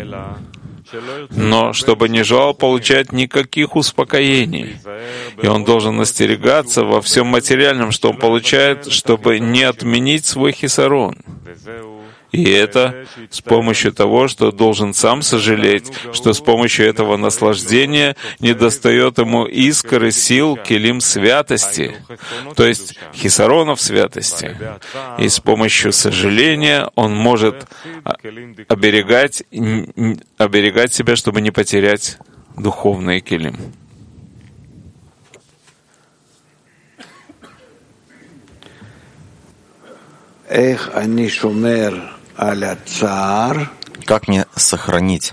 Но чтобы не желал получать никаких успокоений. И он должен остерегаться во всем материальном, что он получает, чтобы не отменить свой хисарон. И это с помощью того, что должен сам сожалеть, что с помощью этого наслаждения недостает ему искры сил келим святости, то есть хисаронов святости. И с помощью сожаления он может оберегать, оберегать себя, чтобы не потерять духовный келим. Как мне сохранить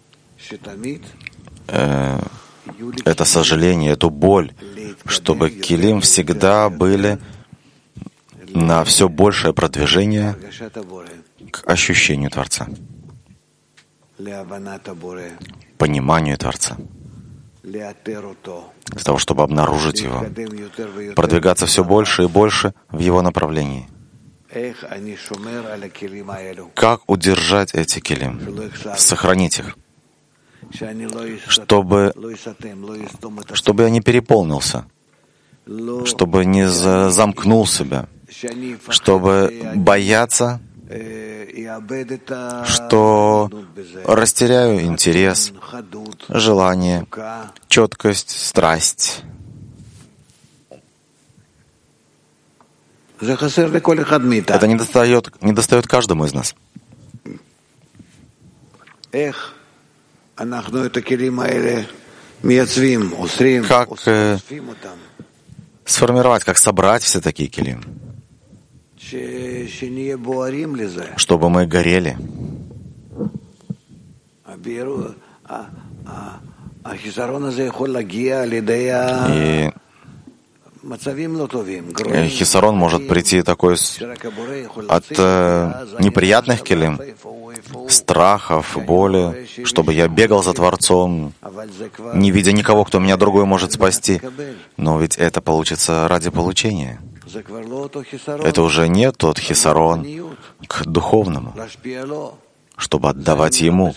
э, это сожаление, эту боль, чтобы килим всегда были на все большее продвижение к ощущению Творца, пониманию Творца, для того, чтобы обнаружить Его, продвигаться все больше и больше в Его направлении. Как удержать эти килим, сохранить их, чтобы, чтобы я не переполнился, чтобы не замкнул себя, чтобы бояться, что растеряю интерес, желание, четкость, страсть. Это недостает, недостает каждому из нас. Как э, сформировать, как собрать все такие килим, чтобы мы горели. И хисарон может прийти такой от э, неприятных килим, страхов, боли, чтобы я бегал за Творцом, не видя никого, кто меня другой может спасти. Но ведь это получится ради получения. Это уже не тот хисарон к духовному, чтобы отдавать Ему.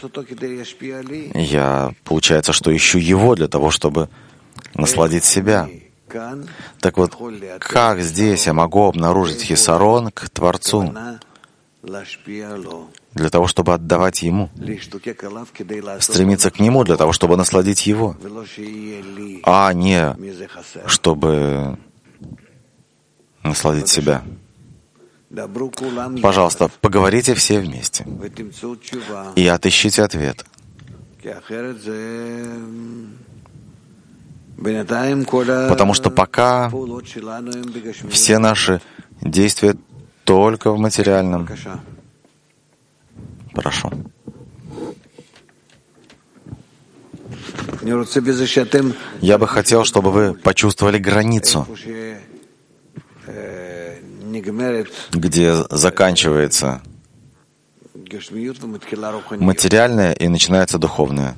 Я, получается, что ищу Его для того, чтобы насладить себя. Так вот, как здесь я могу обнаружить хисарон к Творцу, для того, чтобы отдавать Ему, стремиться к Нему, для того, чтобы насладить Его, а не чтобы насладить себя. Пожалуйста, поговорите все вместе и отыщите ответ. Потому что пока все наши действия только в материальном. Прошу. Я бы хотел, чтобы вы почувствовали границу, где заканчивается материальное и начинается духовное.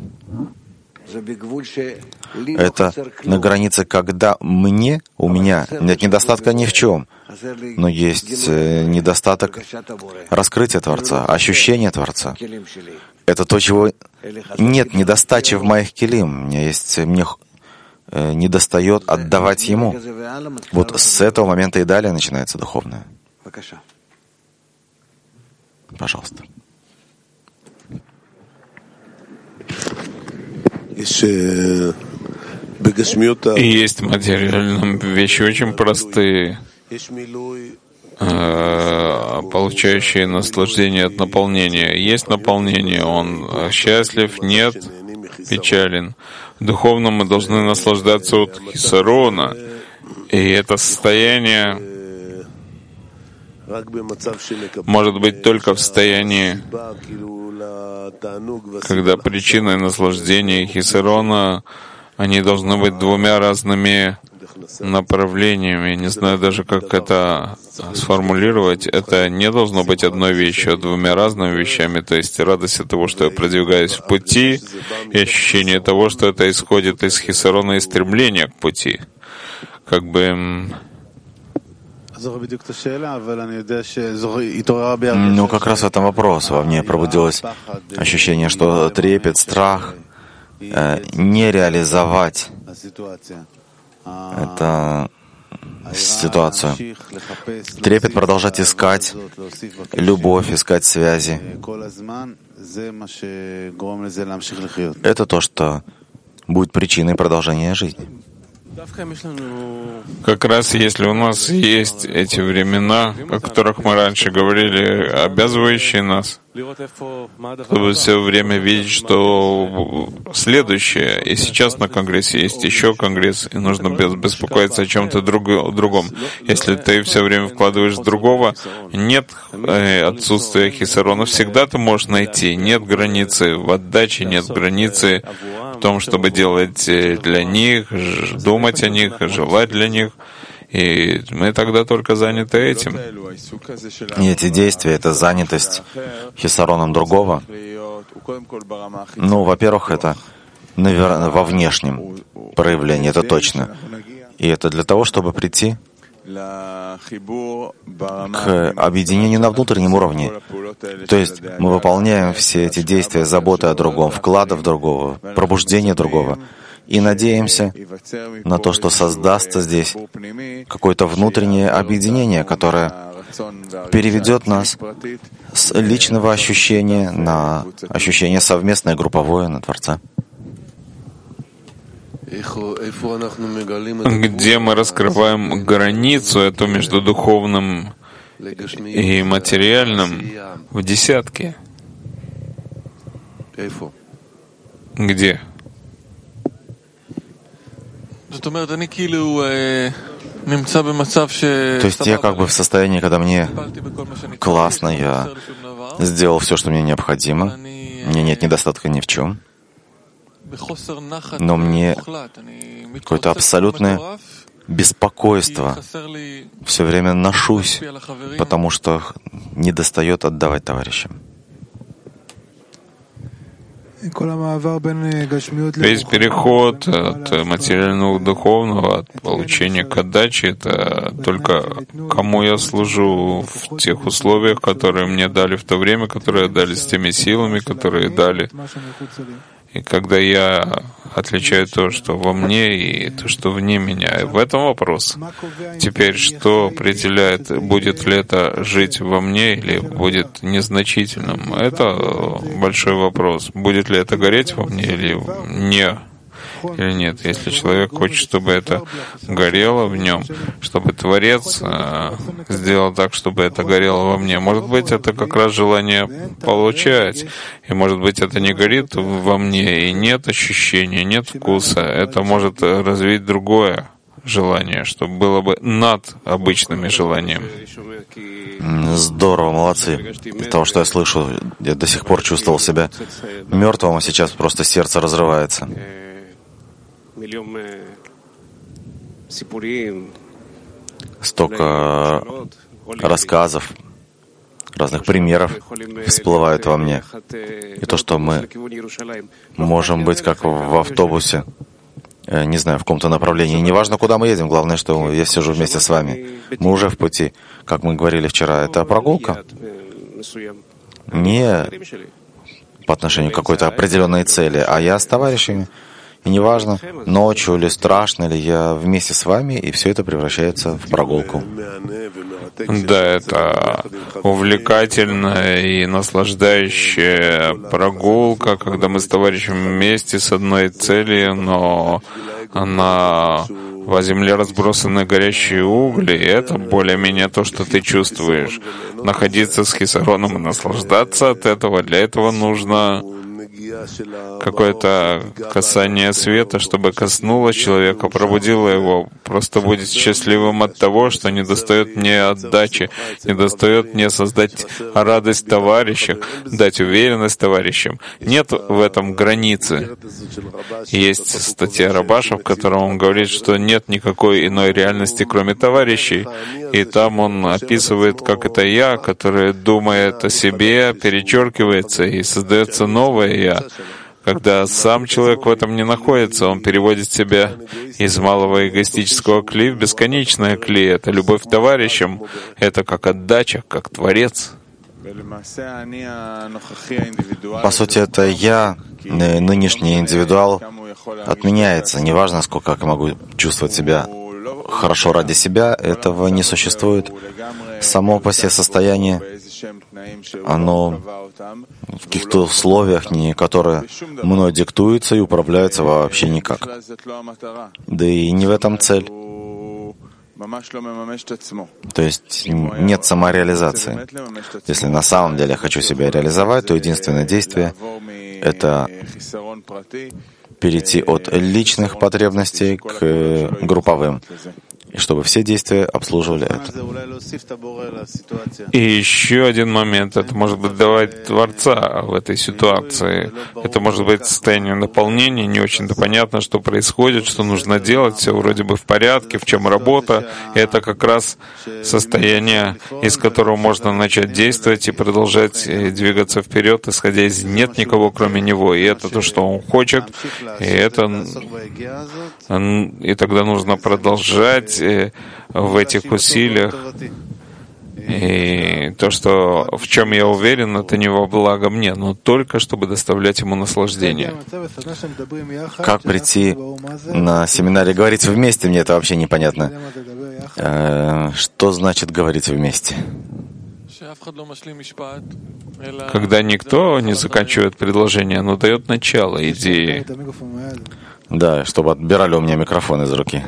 Это на границе, когда мне, у меня нет недостатка ни в чем, но есть недостаток раскрытия Творца, ощущения Творца. Это то, чего нет недостачи в моих килим. Мне есть, мне недостает отдавать Ему. Вот с этого момента и далее начинается духовное. Пожалуйста. И есть в материальном вещи очень простые, получающие наслаждение от наполнения. Есть наполнение, он счастлив, нет, печален. Духовно мы должны наслаждаться от хисарона, и это состояние может быть только в состоянии, когда причиной наслаждения и хисарона они должны быть двумя разными направлениями. Не знаю даже, как это сформулировать. Это не должно быть одной вещью, а двумя разными вещами. То есть радость от того, что я продвигаюсь в пути, и ощущение того, что это исходит из хисарона и стремления к пути. Как бы... Ну, как раз в этом вопрос. Во мне пробудилось ощущение, что трепет, страх, э, не реализовать эту ситуацию. Трепет продолжать искать любовь, искать связи. Это то, что будет причиной продолжения жизни. Как раз если у нас есть эти времена, о которых мы раньше говорили, обязывающие нас, чтобы все время видеть, что следующее, и сейчас на Конгрессе есть еще Конгресс, и нужно беспокоиться о чем-то другом. Если ты все время вкладываешь другого, нет отсутствия хисарона, всегда ты можешь найти. Нет границы в отдаче, нет границы в том, чтобы делать для них, думать о них, желать для них. И мы тогда только заняты этим. И эти действия, эта занятость хисароном другого, ну, во-первых, это наверное, во внешнем проявлении, это точно. И это для того, чтобы прийти к объединению на внутреннем уровне. То есть мы выполняем все эти действия заботы о другом, вклада в другого, пробуждения другого, и надеемся на то, что создастся здесь какое-то внутреннее объединение, которое переведет нас с личного ощущения на ощущение совместное, групповое, на Творца. Где мы раскрываем границу эту между духовным и материальным? В десятке. Где? То есть я как бы в состоянии, когда мне классно, я сделал все, что мне необходимо, мне нет недостатка ни в чем, но мне какое-то абсолютное беспокойство. Все время ношусь, потому что недостает отдавать товарищам. Весь переход от материального к духовному, от получения к отдаче, это только кому я служу в тех условиях, которые мне дали в то время, которые дали с теми силами, которые дали. И когда я отличаю то, что во мне, и то, что вне меня, в этом вопрос. Теперь, что определяет, будет ли это жить во мне или будет незначительным, это большой вопрос. Будет ли это гореть во мне или не, или нет. Если человек хочет, чтобы это горело в нем, чтобы Творец э, сделал так, чтобы это горело во мне, может быть, это как раз желание получать. И может быть, это не горит во мне, и нет ощущения, нет вкуса. Это может развить другое желание, чтобы было бы над обычными желаниями. Здорово, молодцы. Из того, что я слышу, я до сих пор чувствовал себя мертвым, а сейчас просто сердце разрывается. Столько рассказов, разных примеров всплывают во мне. И то, что мы можем быть как в автобусе, не знаю, в каком-то направлении. Неважно, куда мы едем, главное, что я сижу вместе с вами. Мы уже в пути. Как мы говорили вчера, это прогулка. Не по отношению к какой-то определенной цели, а я с товарищами. И неважно, ночью или страшно ли, я вместе с вами, и все это превращается в прогулку. Да, это увлекательная и наслаждающая прогулка, когда мы с товарищем вместе с одной целью, но на во земле разбросаны горящие угли, и это более-менее то, что ты чувствуешь. Находиться с хисароном и наслаждаться от этого, для этого нужно какое-то касание света, чтобы коснулось человека, пробудило его, просто будет счастливым от того, что не достает мне отдачи, не достает мне создать радость товарищам, дать уверенность товарищам. Нет в этом границы. Есть статья Рабаша, в которой он говорит, что нет никакой иной реальности, кроме товарищей. И там он описывает, как это «я», которое думает о себе, перечеркивается и создается новое «я». Когда сам человек в этом не находится, он переводит себя из малого эгоистического кли в бесконечное кли. Это любовь к товарищам, это как отдача, как Творец. По сути, это я, нынешний индивидуал, отменяется. Неважно, сколько я могу чувствовать себя хорошо ради себя, этого не существует. Само по себе состояние, оно в каких-то условиях, не, которые мной диктуются и управляются вообще никак. Да и не в этом цель. То есть нет самореализации. Если на самом деле я хочу себя реализовать, то единственное действие — это перейти от личных потребностей к групповым, и чтобы все действия обслуживали это. И еще один момент — это может быть давать Творца в этой ситуации. Это может быть состояние наполнения, не очень-то понятно, что происходит, что нужно делать, все вроде бы в порядке, в чем работа. И это как раз состояние, из которого можно начать действовать и продолжать двигаться вперед, исходя из «нет никого, кроме Него». И это то, что Он хочет, и это и тогда нужно продолжать в этих усилиях. И то, что в чем я уверен, это не во благо мне, но только чтобы доставлять ему наслаждение. Как прийти на семинаре говорить вместе, мне это вообще непонятно. Что значит говорить вместе? Когда никто не заканчивает предложение, но дает начало идеи. Да, чтобы отбирали у меня микрофон из руки.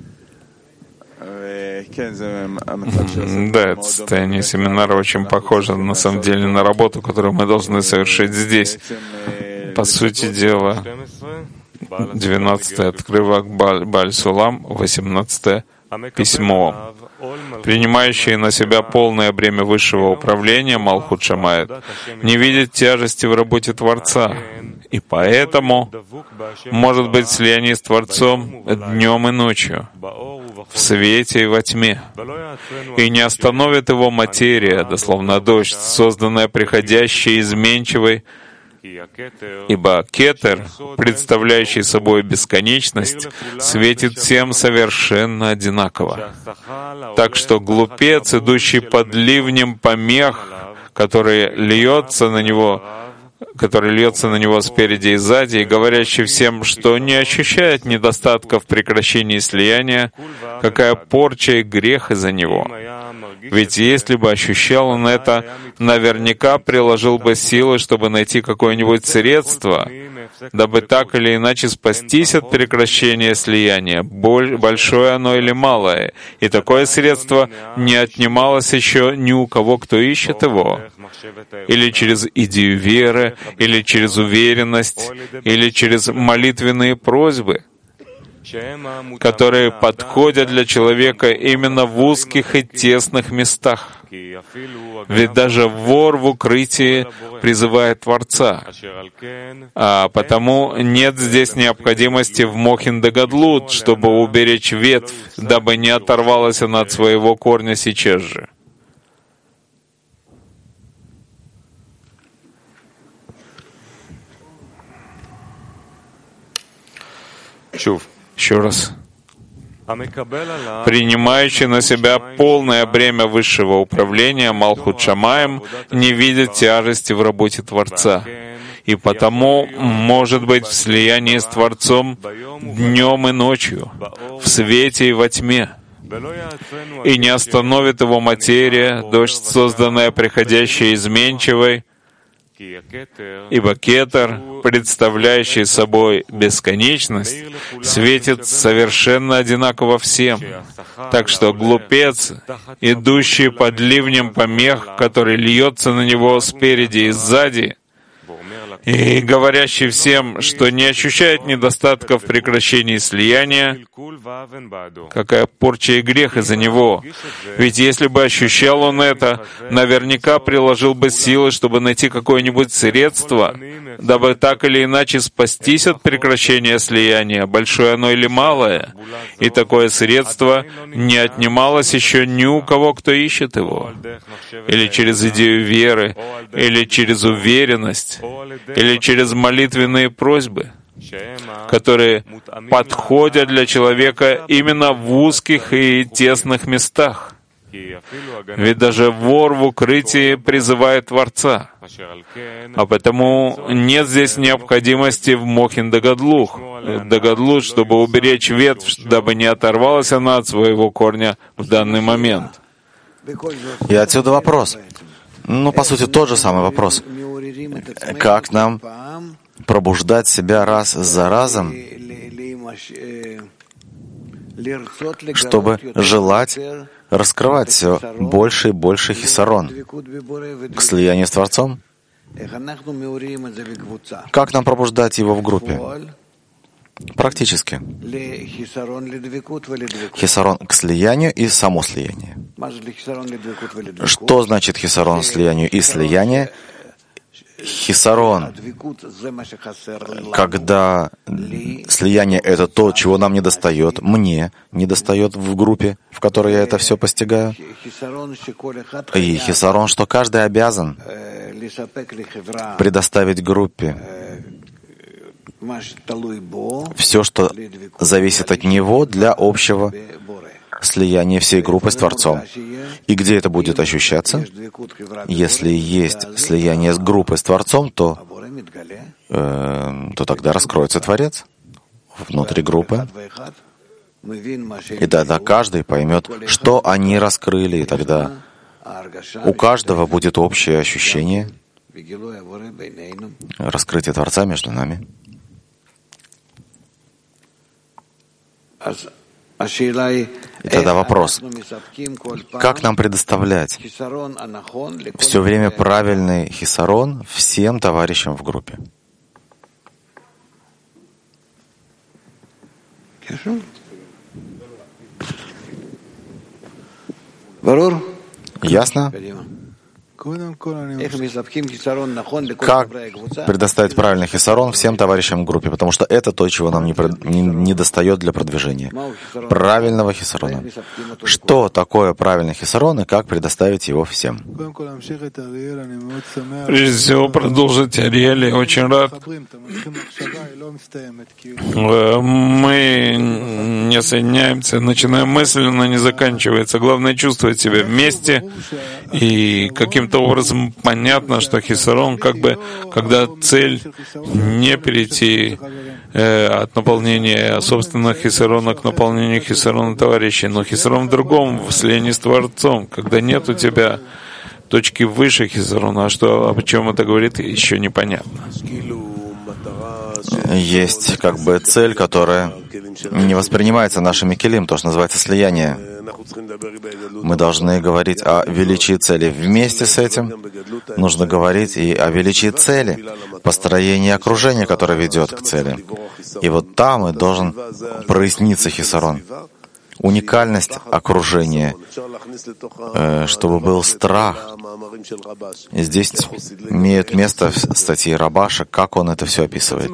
Да, это состояние семинара очень похоже на самом деле на работу, которую мы должны совершить здесь. По сути дела, двенадцатый отрывок Бааль Сулам, восемнадцатое письмо. Принимающие на себя полное бремя высшего управления, Малхут Шамает, не видят тяжести в работе Творца, и поэтому может быть в слиянии с Творцом днем и ночью, в свете и во тьме, и не остановит его материя, дословно дождь, созданная приходящей изменчивой, ибо кетер, представляющий собой бесконечность, светит всем совершенно одинаково. Так что глупец, идущий под ливнем помех, который льется на него, который льется на него спереди и сзади, и говорящий всем, что не ощущает недостатков в прекращении слияния, какая порча и грех из-за него. Ведь если бы ощущал он это, наверняка приложил бы силы, чтобы найти какое-нибудь средство, дабы так или иначе спастись от прекращения слияния, большое оно или малое, и такое средство не отнималось еще ни у кого, кто ищет его, или через идею веры, или через уверенность, или через молитвенные просьбы, которые подходят для человека именно в узких и тесных местах. Ведь даже вор в укрытии призывает Творца. А потому нет здесь необходимости в мохин-дагадлут, чтобы уберечь ветвь, дабы не оторвалась она от своего корня сейчас же. Еще раз. Принимающий на себя полное бремя высшего управления Малхут Шамаем не видит тяжести в работе Творца, и потому может быть в слиянии с Творцом днем и ночью, в свете и во тьме, и не остановит его материя, дождь, созданная приходящей изменчивой, ибо кетер, представляющий собой бесконечность, светит совершенно одинаково всем. Так что глупец, идущий под ливнем помех, который льется на него спереди и сзади, и говорящий всем, что не ощущает недостатков в прекращении слияния, какая порча и грех из-за него. Ведь если бы ощущал он это, наверняка приложил бы силы, чтобы найти какое-нибудь средство, дабы так или иначе спастись от прекращения слияния, большое оно или малое, и такое средство не отнималось еще ни у кого, кто ищет его, или через идею веры, или через уверенность, или через молитвенные просьбы, которые подходят для человека именно в узких и тесных местах. Ведь даже вор в укрытии призывает Творца. А потому нет здесь необходимости в мохин-дагадлух, дагадлут, чтобы уберечь ветвь, дабы не оторвалась она от своего корня в данный момент. И отсюда вопрос. Ну, по сути, тот же самый вопрос. Как нам пробуждать себя раз за разом чтобы желать раскрывать все больше и больше хисарон к слиянию с Творцом. Как нам пробуждать его в группе? Практически. Хисарон к слиянию и само слияние. Что значит хисарон к слиянию и слияние? Хисарон, когда слияние — это то, чего нам не достает, мне не достает в группе, в которой я это все постигаю. И хисарон, что каждый обязан предоставить группе все, что зависит от него для общего слияния всей группы с Творцом. И где это будет ощущаться? Если есть слияние с группой с Творцом, то, э, то тогда раскроется Творец внутри группы. И тогда каждый поймет, что они раскрыли, и тогда у каждого будет общее ощущение раскрытия Творца между нами. И тогда вопрос, как нам предоставлять все время правильный хисарон всем товарищам в группе? Ясно? Как предоставить правильный хисарон всем товарищам в группе? Потому что это то, чего нам не, не, не достает для продвижения. Правильного хисарона. Что такое правильный хисарон и как предоставить его всем? Прежде всего, продолжить Ариэль. Я очень рад. Мы не соединяемся, начинаем мысленно, не заканчивается. Главное чувствовать себя вместе. И каким-то образом понятно, что хисарон, как бы, когда цель не перейти э, от наполнения собственного хисарона к наполнению хисарона товарищей, но хисарон в другом, в слиянии с Творцом, когда нет у тебя точки выше хисарона, а что, о чем это говорит, еще непонятно. Есть как бы цель, которая не воспринимается нашими келим, то, что называется слияние. Мы должны говорить о величии цели. Вместе с этим нужно говорить и о величии цели, построении окружения, которое ведет к цели. И вот там и должен проясниться хисарон. Уникальность окружения, чтобы был страх. И здесь имеет место статьи Рабаша, как он это все описывает.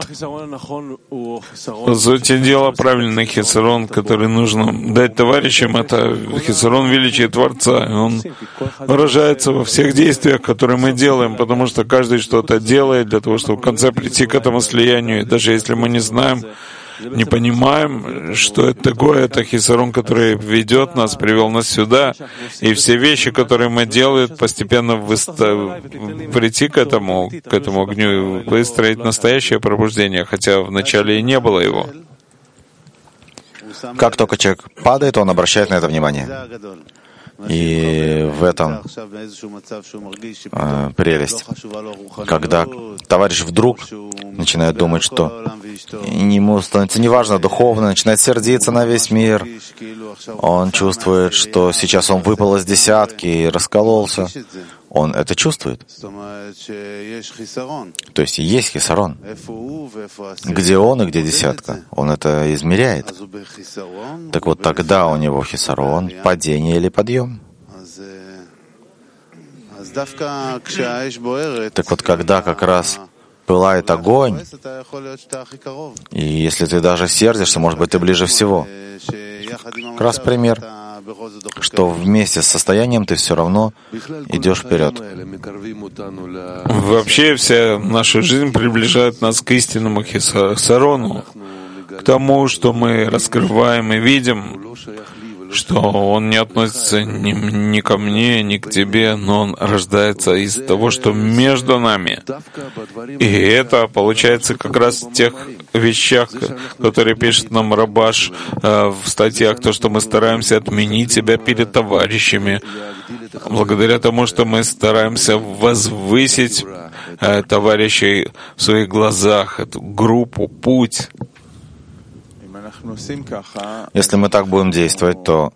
По сути дела, правильный хисарон, который нужно дать товарищам, это хисарон величия Творца. Он выражается во всех действиях, которые мы делаем, потому что каждый что-то делает для того, чтобы в конце прийти к этому слиянию. И даже если мы не знаем, не понимаем, что это такое, это хисарон, который ведет нас, привел нас сюда, и все вещи, которые мы делаем, постепенно выста... прийти к этому, к этому огню, выстроить настоящее пробуждение, хотя вначале и не было его. Как только человек падает, он обращает на это внимание. И в этом э, прелесть. Когда товарищ вдруг начинает думать, что ему становится неважно духовно, начинает сердиться на весь мир, он чувствует, что сейчас он выпал из десятки и раскололся. Он это чувствует. То есть есть хисарон. Где он и где десятка? Он это измеряет. Так вот, тогда у него хисарон, падение или подъем. Так вот, когда как раз пылает огонь, и если ты даже сердишься, может быть, ты ближе всего. Как раз пример, что вместе с состоянием ты все равно идешь вперед. Вообще вся наша жизнь приближает нас к истинному хисарону, к тому, что мы раскрываем и видим, что он не относится ни, ни ко мне, ни к тебе, но он рождается из того, что между нами. И это получается как раз в тех вещах, которые пишет нам Рабаш э, в статьях, то, что мы стараемся отменить себя перед товарищами, благодаря тому, что мы стараемся возвысить э, товарищей в своих глазах, эту группу, путь. Если мы так будем действовать, то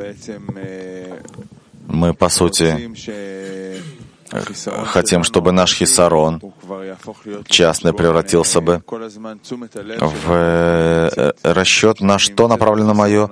мы, по сути, хотим, чтобы наш хисарон частный превратился бы в расчет, на что направлено мое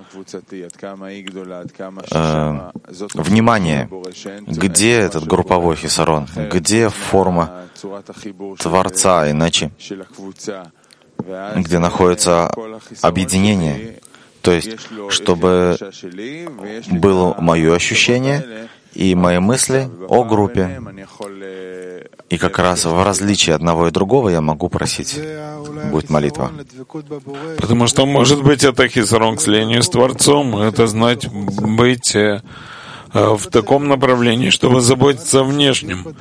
э, внимание. Где этот групповой хисарон? Где форма Творца, иначе где находится объединение? То есть, чтобы было мое ощущение и мои мысли о группе. И как раз в различии одного и другого я могу просить. Будет молитва. Потому что, может быть, это хисарон к слиянию с Творцом, это знать быть э, в таком направлении, чтобы заботиться о внешнем.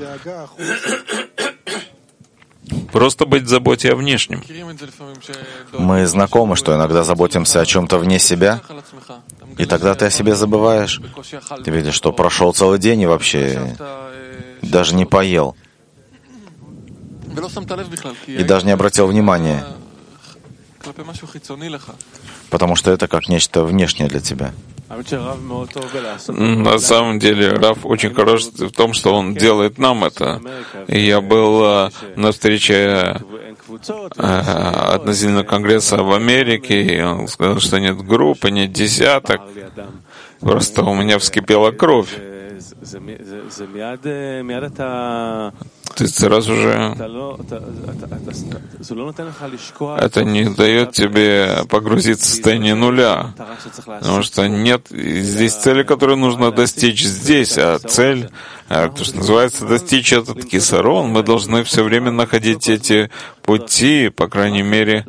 Просто быть в заботе о внешнем. Мы знакомы, что иногда заботимся о чем-то вне себя, и тогда ты о себе забываешь. Ты видишь, что прошел целый день и вообще даже не поел. И даже не обратил внимания. Потому что это как нечто внешнее для тебя. На самом деле, Рав очень хорош в том, что он делает нам это. Я был на встрече относительно Конгресса в Америке, и он сказал, что нет группы, нет десяток. Просто у меня вскипела кровь. Ты сразу же... Это не дает тебе погрузиться в состояние нуля. Потому что нет здесь цели, которую нужно достичь здесь, а цель, то, что называется, достичь этот кисарон, мы должны все время находить эти пути, по крайней мере,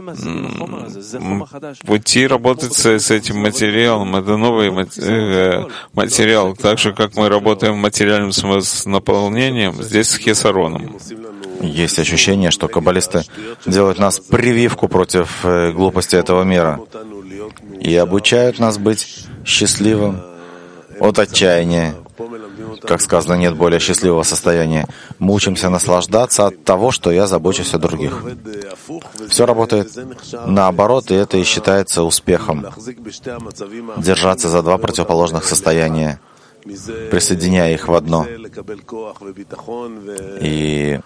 пути работать с, с этим материалом. Это новый материал. Так же, как мы работаем материальным с наполнением, здесь с хисароном. Есть ощущение, что каббалисты делают нас прививку против глупости этого мира и обучают нас быть счастливым от отчаяния. Как сказано, нет более счастливого состояния. Мы учимся наслаждаться от того, что я забочусь о других. Все работает наоборот, и это и считается успехом. Держаться за два противоположных состояния, присоединяя их в одно. И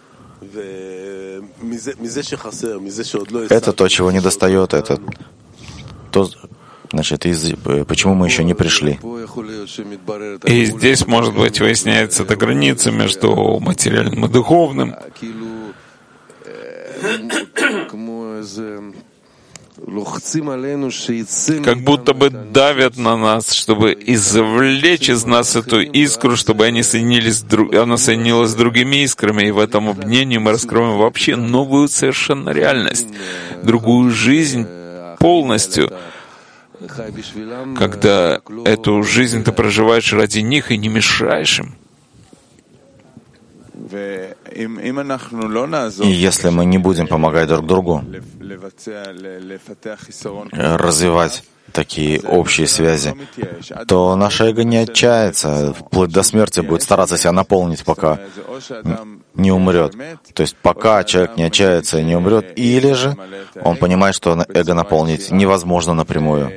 это то, чего не достает, это то, значит, из, почему мы еще не пришли. И здесь, может быть, выясняется эта граница между материальным и духовным. Как будто бы давят на нас, чтобы извлечь из нас эту искру, чтобы они соединились, она соединилась с другими искрами, и в этом объединении мы раскроем вообще новую совершенно реальность, другую жизнь полностью, когда эту жизнь ты проживаешь ради них и не мешаешь им. И если мы не будем помогать друг другу развивать такие общие связи, то наше эго не отчается, вплоть до смерти будет стараться себя наполнить, пока не умрет. То есть пока человек не отчается и не умрет, или же он понимает, что эго наполнить невозможно напрямую.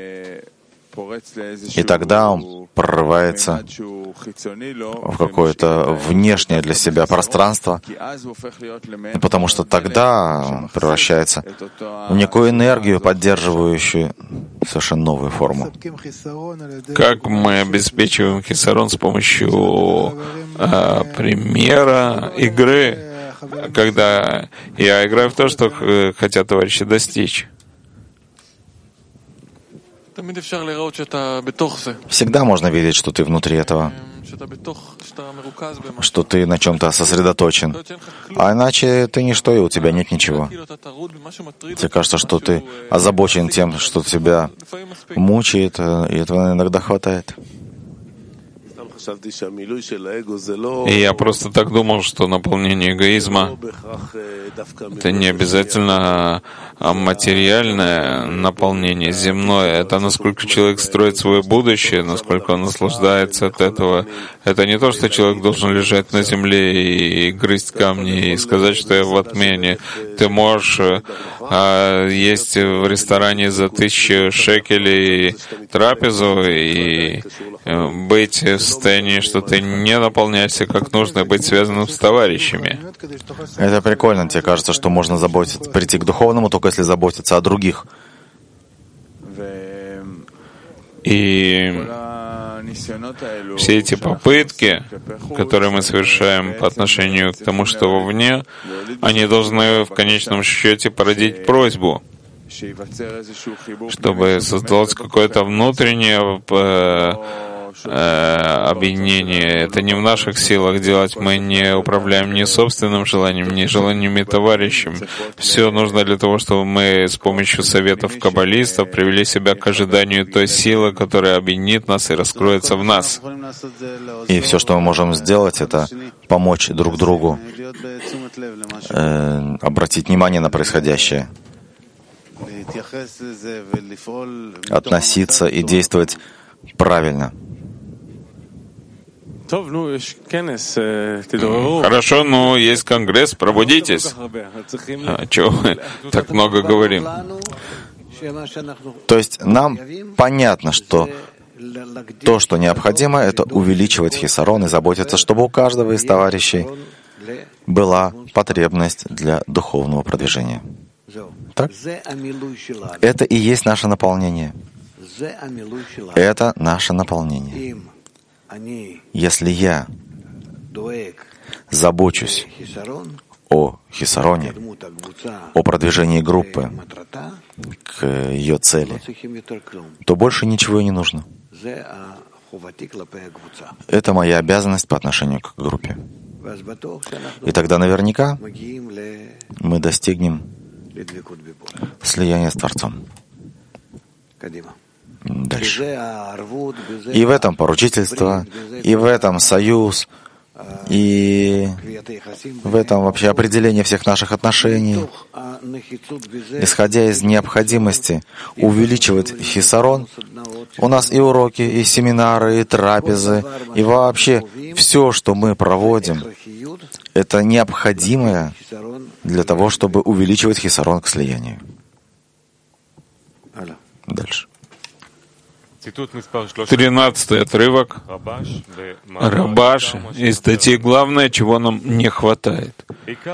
И тогда он прорывается в какое-то внешнее для себя пространство, потому что тогда он превращается в некую энергию, поддерживающую совершенно новую форму. Как мы обеспечиваем хисарон с помощью э, примера игры, когда я играю в то, что хотят товарищи достичь. Всегда можно видеть, что ты внутри этого, что ты на чем-то сосредоточен. А иначе ты ничто, и у тебя нет ничего. Тебе кажется, что ты озабочен тем, что тебя мучает, и этого иногда хватает. И я просто так думал, что наполнение эгоизма — это не обязательно материальное наполнение, земное. Это насколько человек строит свое будущее, насколько он наслаждается от этого. Это не то, что человек должен лежать на земле и грызть камни и сказать, что я в отмене. Ты можешь а, есть в ресторане за тысячу шекелей трапезу и быть в состоянии, что ты не наполняешься как нужно, и быть связанным с товарищами. Это прикольно. Тебе кажется, что можно заботиться, прийти к духовному, только если заботиться о других. И все эти попытки, которые мы совершаем по отношению к тому, что вовне, они должны в конечном счете породить просьбу, чтобы создалось какое-то внутреннее объединение. Это не в наших силах делать. Мы не управляем ни собственным желанием, ни желаниями товарищем. Все нужно для того, чтобы мы с помощью советов каббалистов привели себя к ожиданию той силы, которая объединит нас и раскроется в нас. И все, что мы можем сделать, это помочь друг другу, э, обратить внимание на происходящее, относиться и действовать правильно. Хорошо, но есть конгресс, пробудитесь. А чего мы так много говорим? То есть нам понятно, что то, что необходимо, это увеличивать хисарон и заботиться, чтобы у каждого из товарищей была потребность для духовного продвижения. Так? Это и есть наше наполнение. Это наше наполнение. Если я забочусь о хисароне, о продвижении группы к ее цели, то больше ничего и не нужно. Это моя обязанность по отношению к группе. И тогда наверняка мы достигнем слияния с Творцом. Дальше. И в этом поручительство, и в этом союз, и в этом вообще определение всех наших отношений, исходя из необходимости увеличивать хисарон, у нас и уроки, и семинары, и трапезы, и вообще все, что мы проводим, это необходимое для того, чтобы увеличивать хисарон к слиянию. Дальше. Тринадцатый отрывок. Рабаш из статьи «Главное, чего нам не хватает».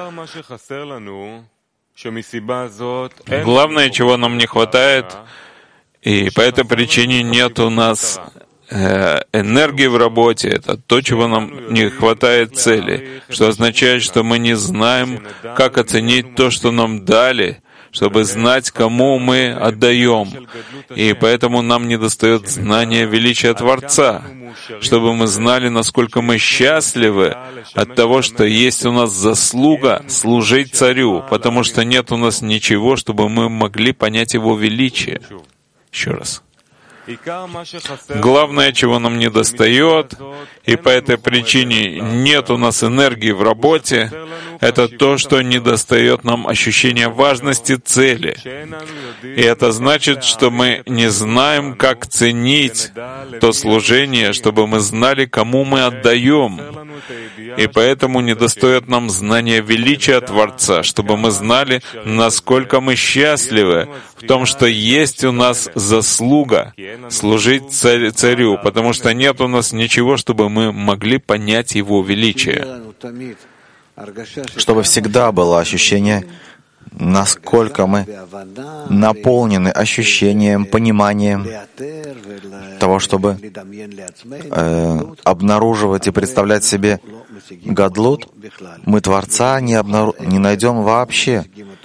Главное, чего нам не хватает, и по этой причине нет у нас э, энергии в работе, это то, чего нам не хватает цели, что означает, что мы не знаем, как оценить то, что нам дали, чтобы знать, кому мы отдаем. И поэтому нам недостает знания величия Творца, чтобы мы знали, насколько мы счастливы от того, что есть у нас заслуга служить Царю, потому что нет у нас ничего, чтобы мы могли понять Его величие. Еще раз. Главное, чего нам не достает, и по этой причине нет у нас энергии в работе, это то, что не достает нам ощущения важности цели. И это значит, что мы не знаем, как ценить то служение, чтобы мы знали, кому мы отдаем. И поэтому недостает нам знания величия Творца, чтобы мы знали, насколько мы счастливы в том, что есть у нас заслуга служить царь, царю, потому что нет у нас ничего, чтобы мы могли понять Его величие. Чтобы всегда было ощущение, насколько мы наполнены ощущением, пониманием того, чтобы э, обнаруживать и представлять себе гадлут, мы Творца не, обнару... не найдем вообще.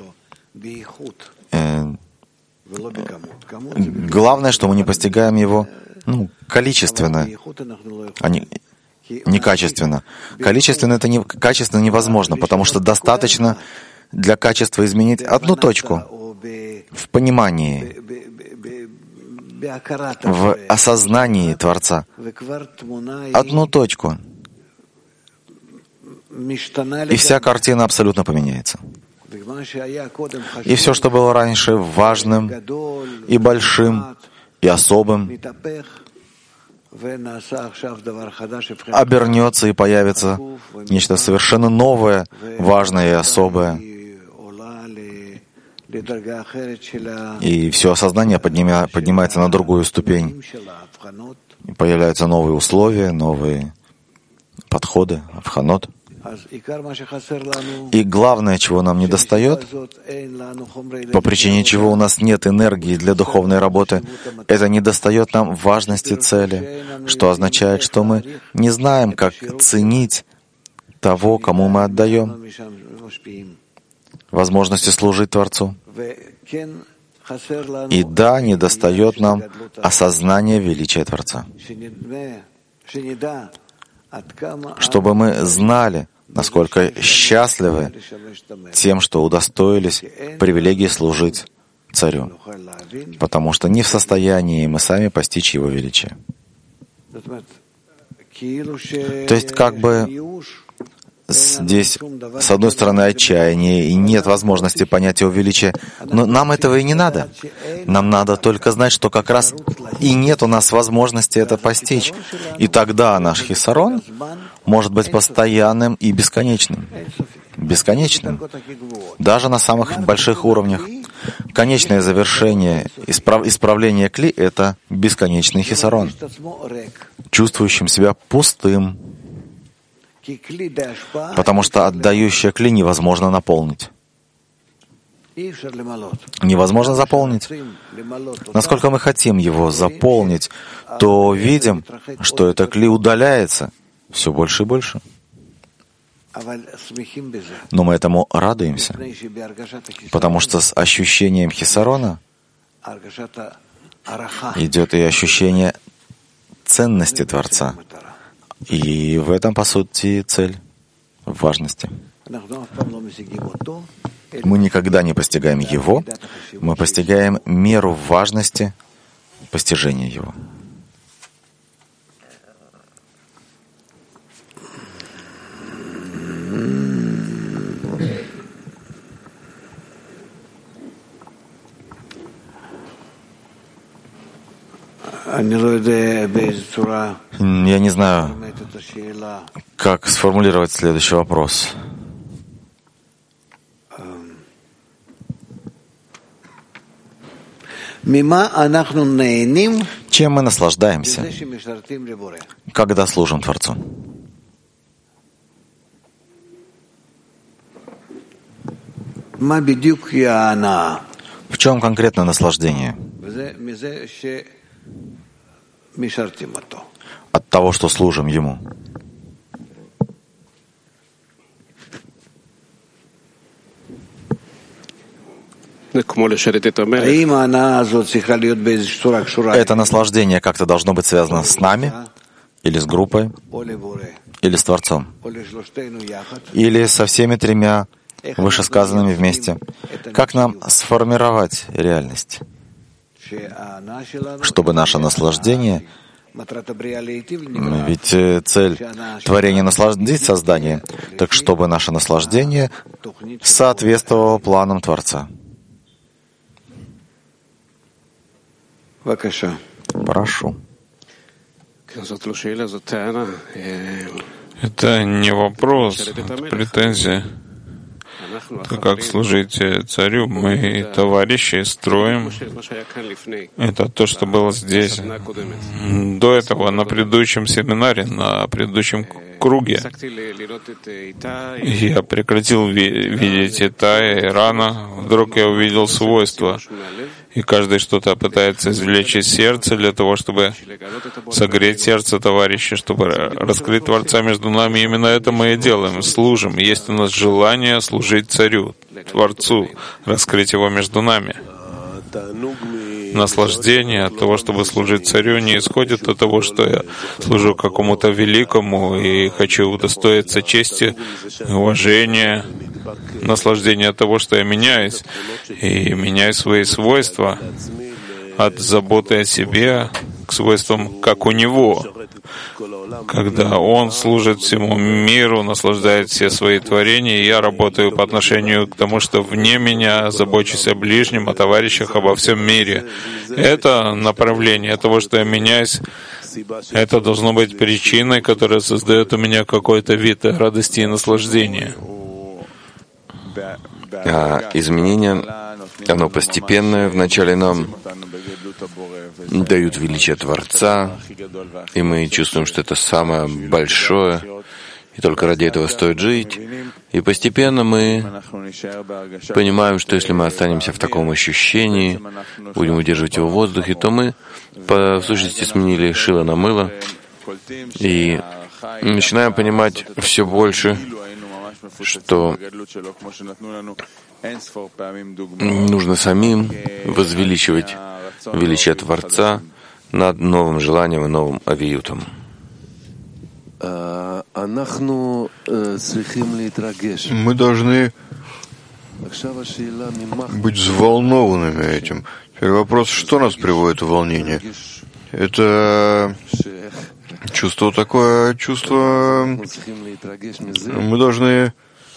Э, главное, что мы не постигаем его ну, количественно, а не, не качественно. Количественно это не, качественно невозможно, потому что достаточно для качества изменить одну точку в понимании, в осознании Творца, одну точку, и вся картина абсолютно поменяется. И все, что было раньше важным и большим и особым, обернется и появится нечто совершенно новое, важное и особое. И все осознание поднимя, поднимается на другую ступень. И появляются новые условия, новые подходы, авханот. И главное, чего нам не достает, по причине чего у нас нет энергии для духовной работы, это не достает нам важности цели, что означает, что мы не знаем, как ценить того, кому мы отдаем возможности служить Творцу. И да, не достает нам осознания величия Творца. Чтобы мы знали, насколько счастливы тем, что удостоились привилегии служить Царю, потому что не в состоянии мы сами постичь Его величие. То есть как бы здесь, с одной стороны, отчаяние, и нет возможности понять Его величие, но нам этого и не надо. Нам надо только знать, что как раз и нет у нас возможности это постичь. И тогда наш хисарон может быть постоянным и бесконечным. Бесконечным. Даже на самых больших уровнях. Конечное завершение исправ... исправления кли — это бесконечный хисарон, чувствующим себя пустым, потому что отдающее кли невозможно наполнить. Невозможно заполнить. Насколько мы хотим его заполнить, то видим, что это кли удаляется все больше и больше. Но мы этому радуемся, потому что с ощущением хисарона идет и ощущение ценности Творца. И в этом, по сути, цель в важности. Мы никогда не постигаем Его, мы постигаем меру важности постижения Его. Я не знаю, как сформулировать следующий вопрос. Чем мы наслаждаемся, когда служим Творцу? В чем конкретно наслаждение? От того, что служим Ему. Это наслаждение как-то должно быть связано с нами, или с группой, или с Творцом, или со всеми тремя вышесказанными вместе. Как нам сформировать реальность, чтобы наше наслаждение, ведь цель творения — насладить создание, так чтобы наше наслаждение соответствовало планам Творца. Прошу. Это не вопрос, это претензия. То, как служить Царю, мы товарищи строим. Это то, что было здесь. До этого, на предыдущем семинаре, на предыдущем круге, я прекратил видеть Итая и рано. Вдруг я увидел свойства. И каждый что-то пытается извлечь из сердца для того, чтобы согреть сердце товарища, чтобы раскрыть Творца между нами. Именно это мы и делаем, служим. Есть у нас желание служить Царю, Творцу, раскрыть Его между нами. Наслаждение от того, чтобы служить Царю, не исходит от того, что я служу какому-то великому и хочу удостоиться чести, уважения. Наслаждение от того, что я меняюсь, и меняю свои свойства, от заботы о себе к свойствам, как у него, когда он служит всему миру, наслаждает все свои творения, и я работаю по отношению к тому, что вне меня забочусь о ближнем, о товарищах, обо всем мире. Это направление того, что я меняюсь, это должно быть причиной, которая создает у меня какой-то вид радости и наслаждения. А изменение, оно постепенное. Вначале нам дают величие Творца, и мы чувствуем, что это самое большое, и только ради этого стоит жить. И постепенно мы понимаем, что если мы останемся в таком ощущении, будем удерживать его в воздухе, то мы, по в сущности, сменили шило на мыло, и начинаем понимать все больше, что нужно самим возвеличивать величие Творца над новым желанием и новым авиютом. Мы должны быть взволнованными этим. Теперь вопрос, что нас приводит в волнение? Это чувство такое, чувство... Мы должны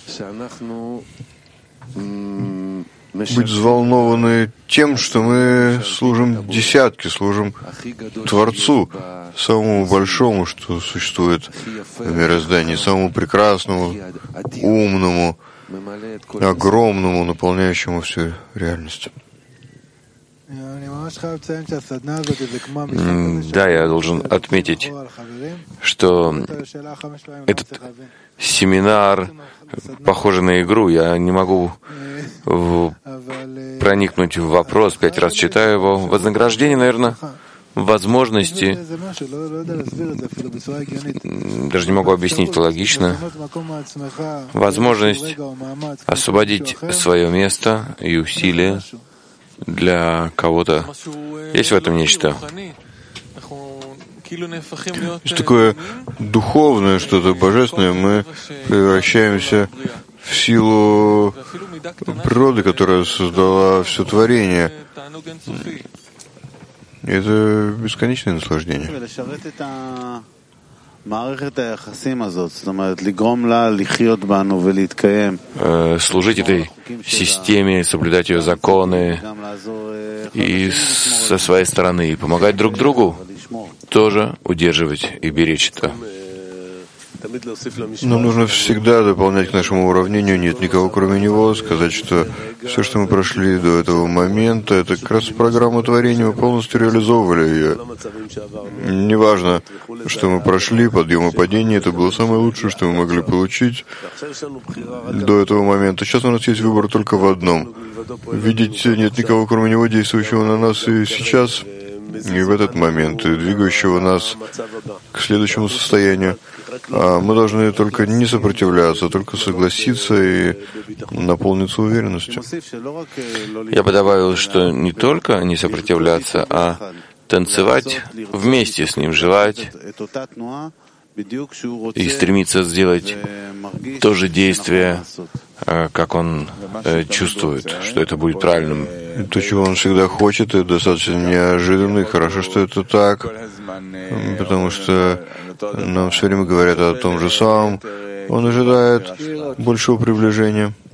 быть взволнованы тем, что мы служим десятке, служим Творцу, самому большому, что существует в мироздании, самому прекрасному, умному, огромному, наполняющему всю реальность. Да, я должен отметить, что этот семинар похож на игру. Я не могу в... проникнуть в вопрос, пять раз читаю его. Вознаграждение, наверное, возможности, даже не могу объяснить это логично, возможность освободить свое место и усилия для кого-то. Есть в этом нечто? Есть такое духовное, что-то божественное. Мы превращаемся в силу природы, которая создала все творение. И это бесконечное наслаждение. Служить этой системе, соблюдать ее законы и со своей стороны и помогать друг другу, тоже удерживать и беречь это. Нам нужно всегда дополнять к нашему уравнению, нет никого кроме него, сказать, что все, что мы прошли до этого момента, это как раз программа творения, мы полностью реализовывали ее. Неважно, что мы прошли, подъем и падение, это было самое лучшее, что мы могли получить до этого момента. Сейчас у нас есть выбор только в одном. Видеть нет никого кроме него, действующего на нас и сейчас, и в этот момент, и двигающего нас к следующему состоянию. А мы должны только не сопротивляться, только согласиться и наполниться уверенностью. Я бы добавил, что не только не сопротивляться, а танцевать вместе с ним, желать и стремиться сделать то же действие, как он чувствует, что это будет правильным. То, чего он всегда хочет, это достаточно неожиданно, и хорошо, что это так, потому что нам все время говорят о том же самом. Он ожидает большего приближения.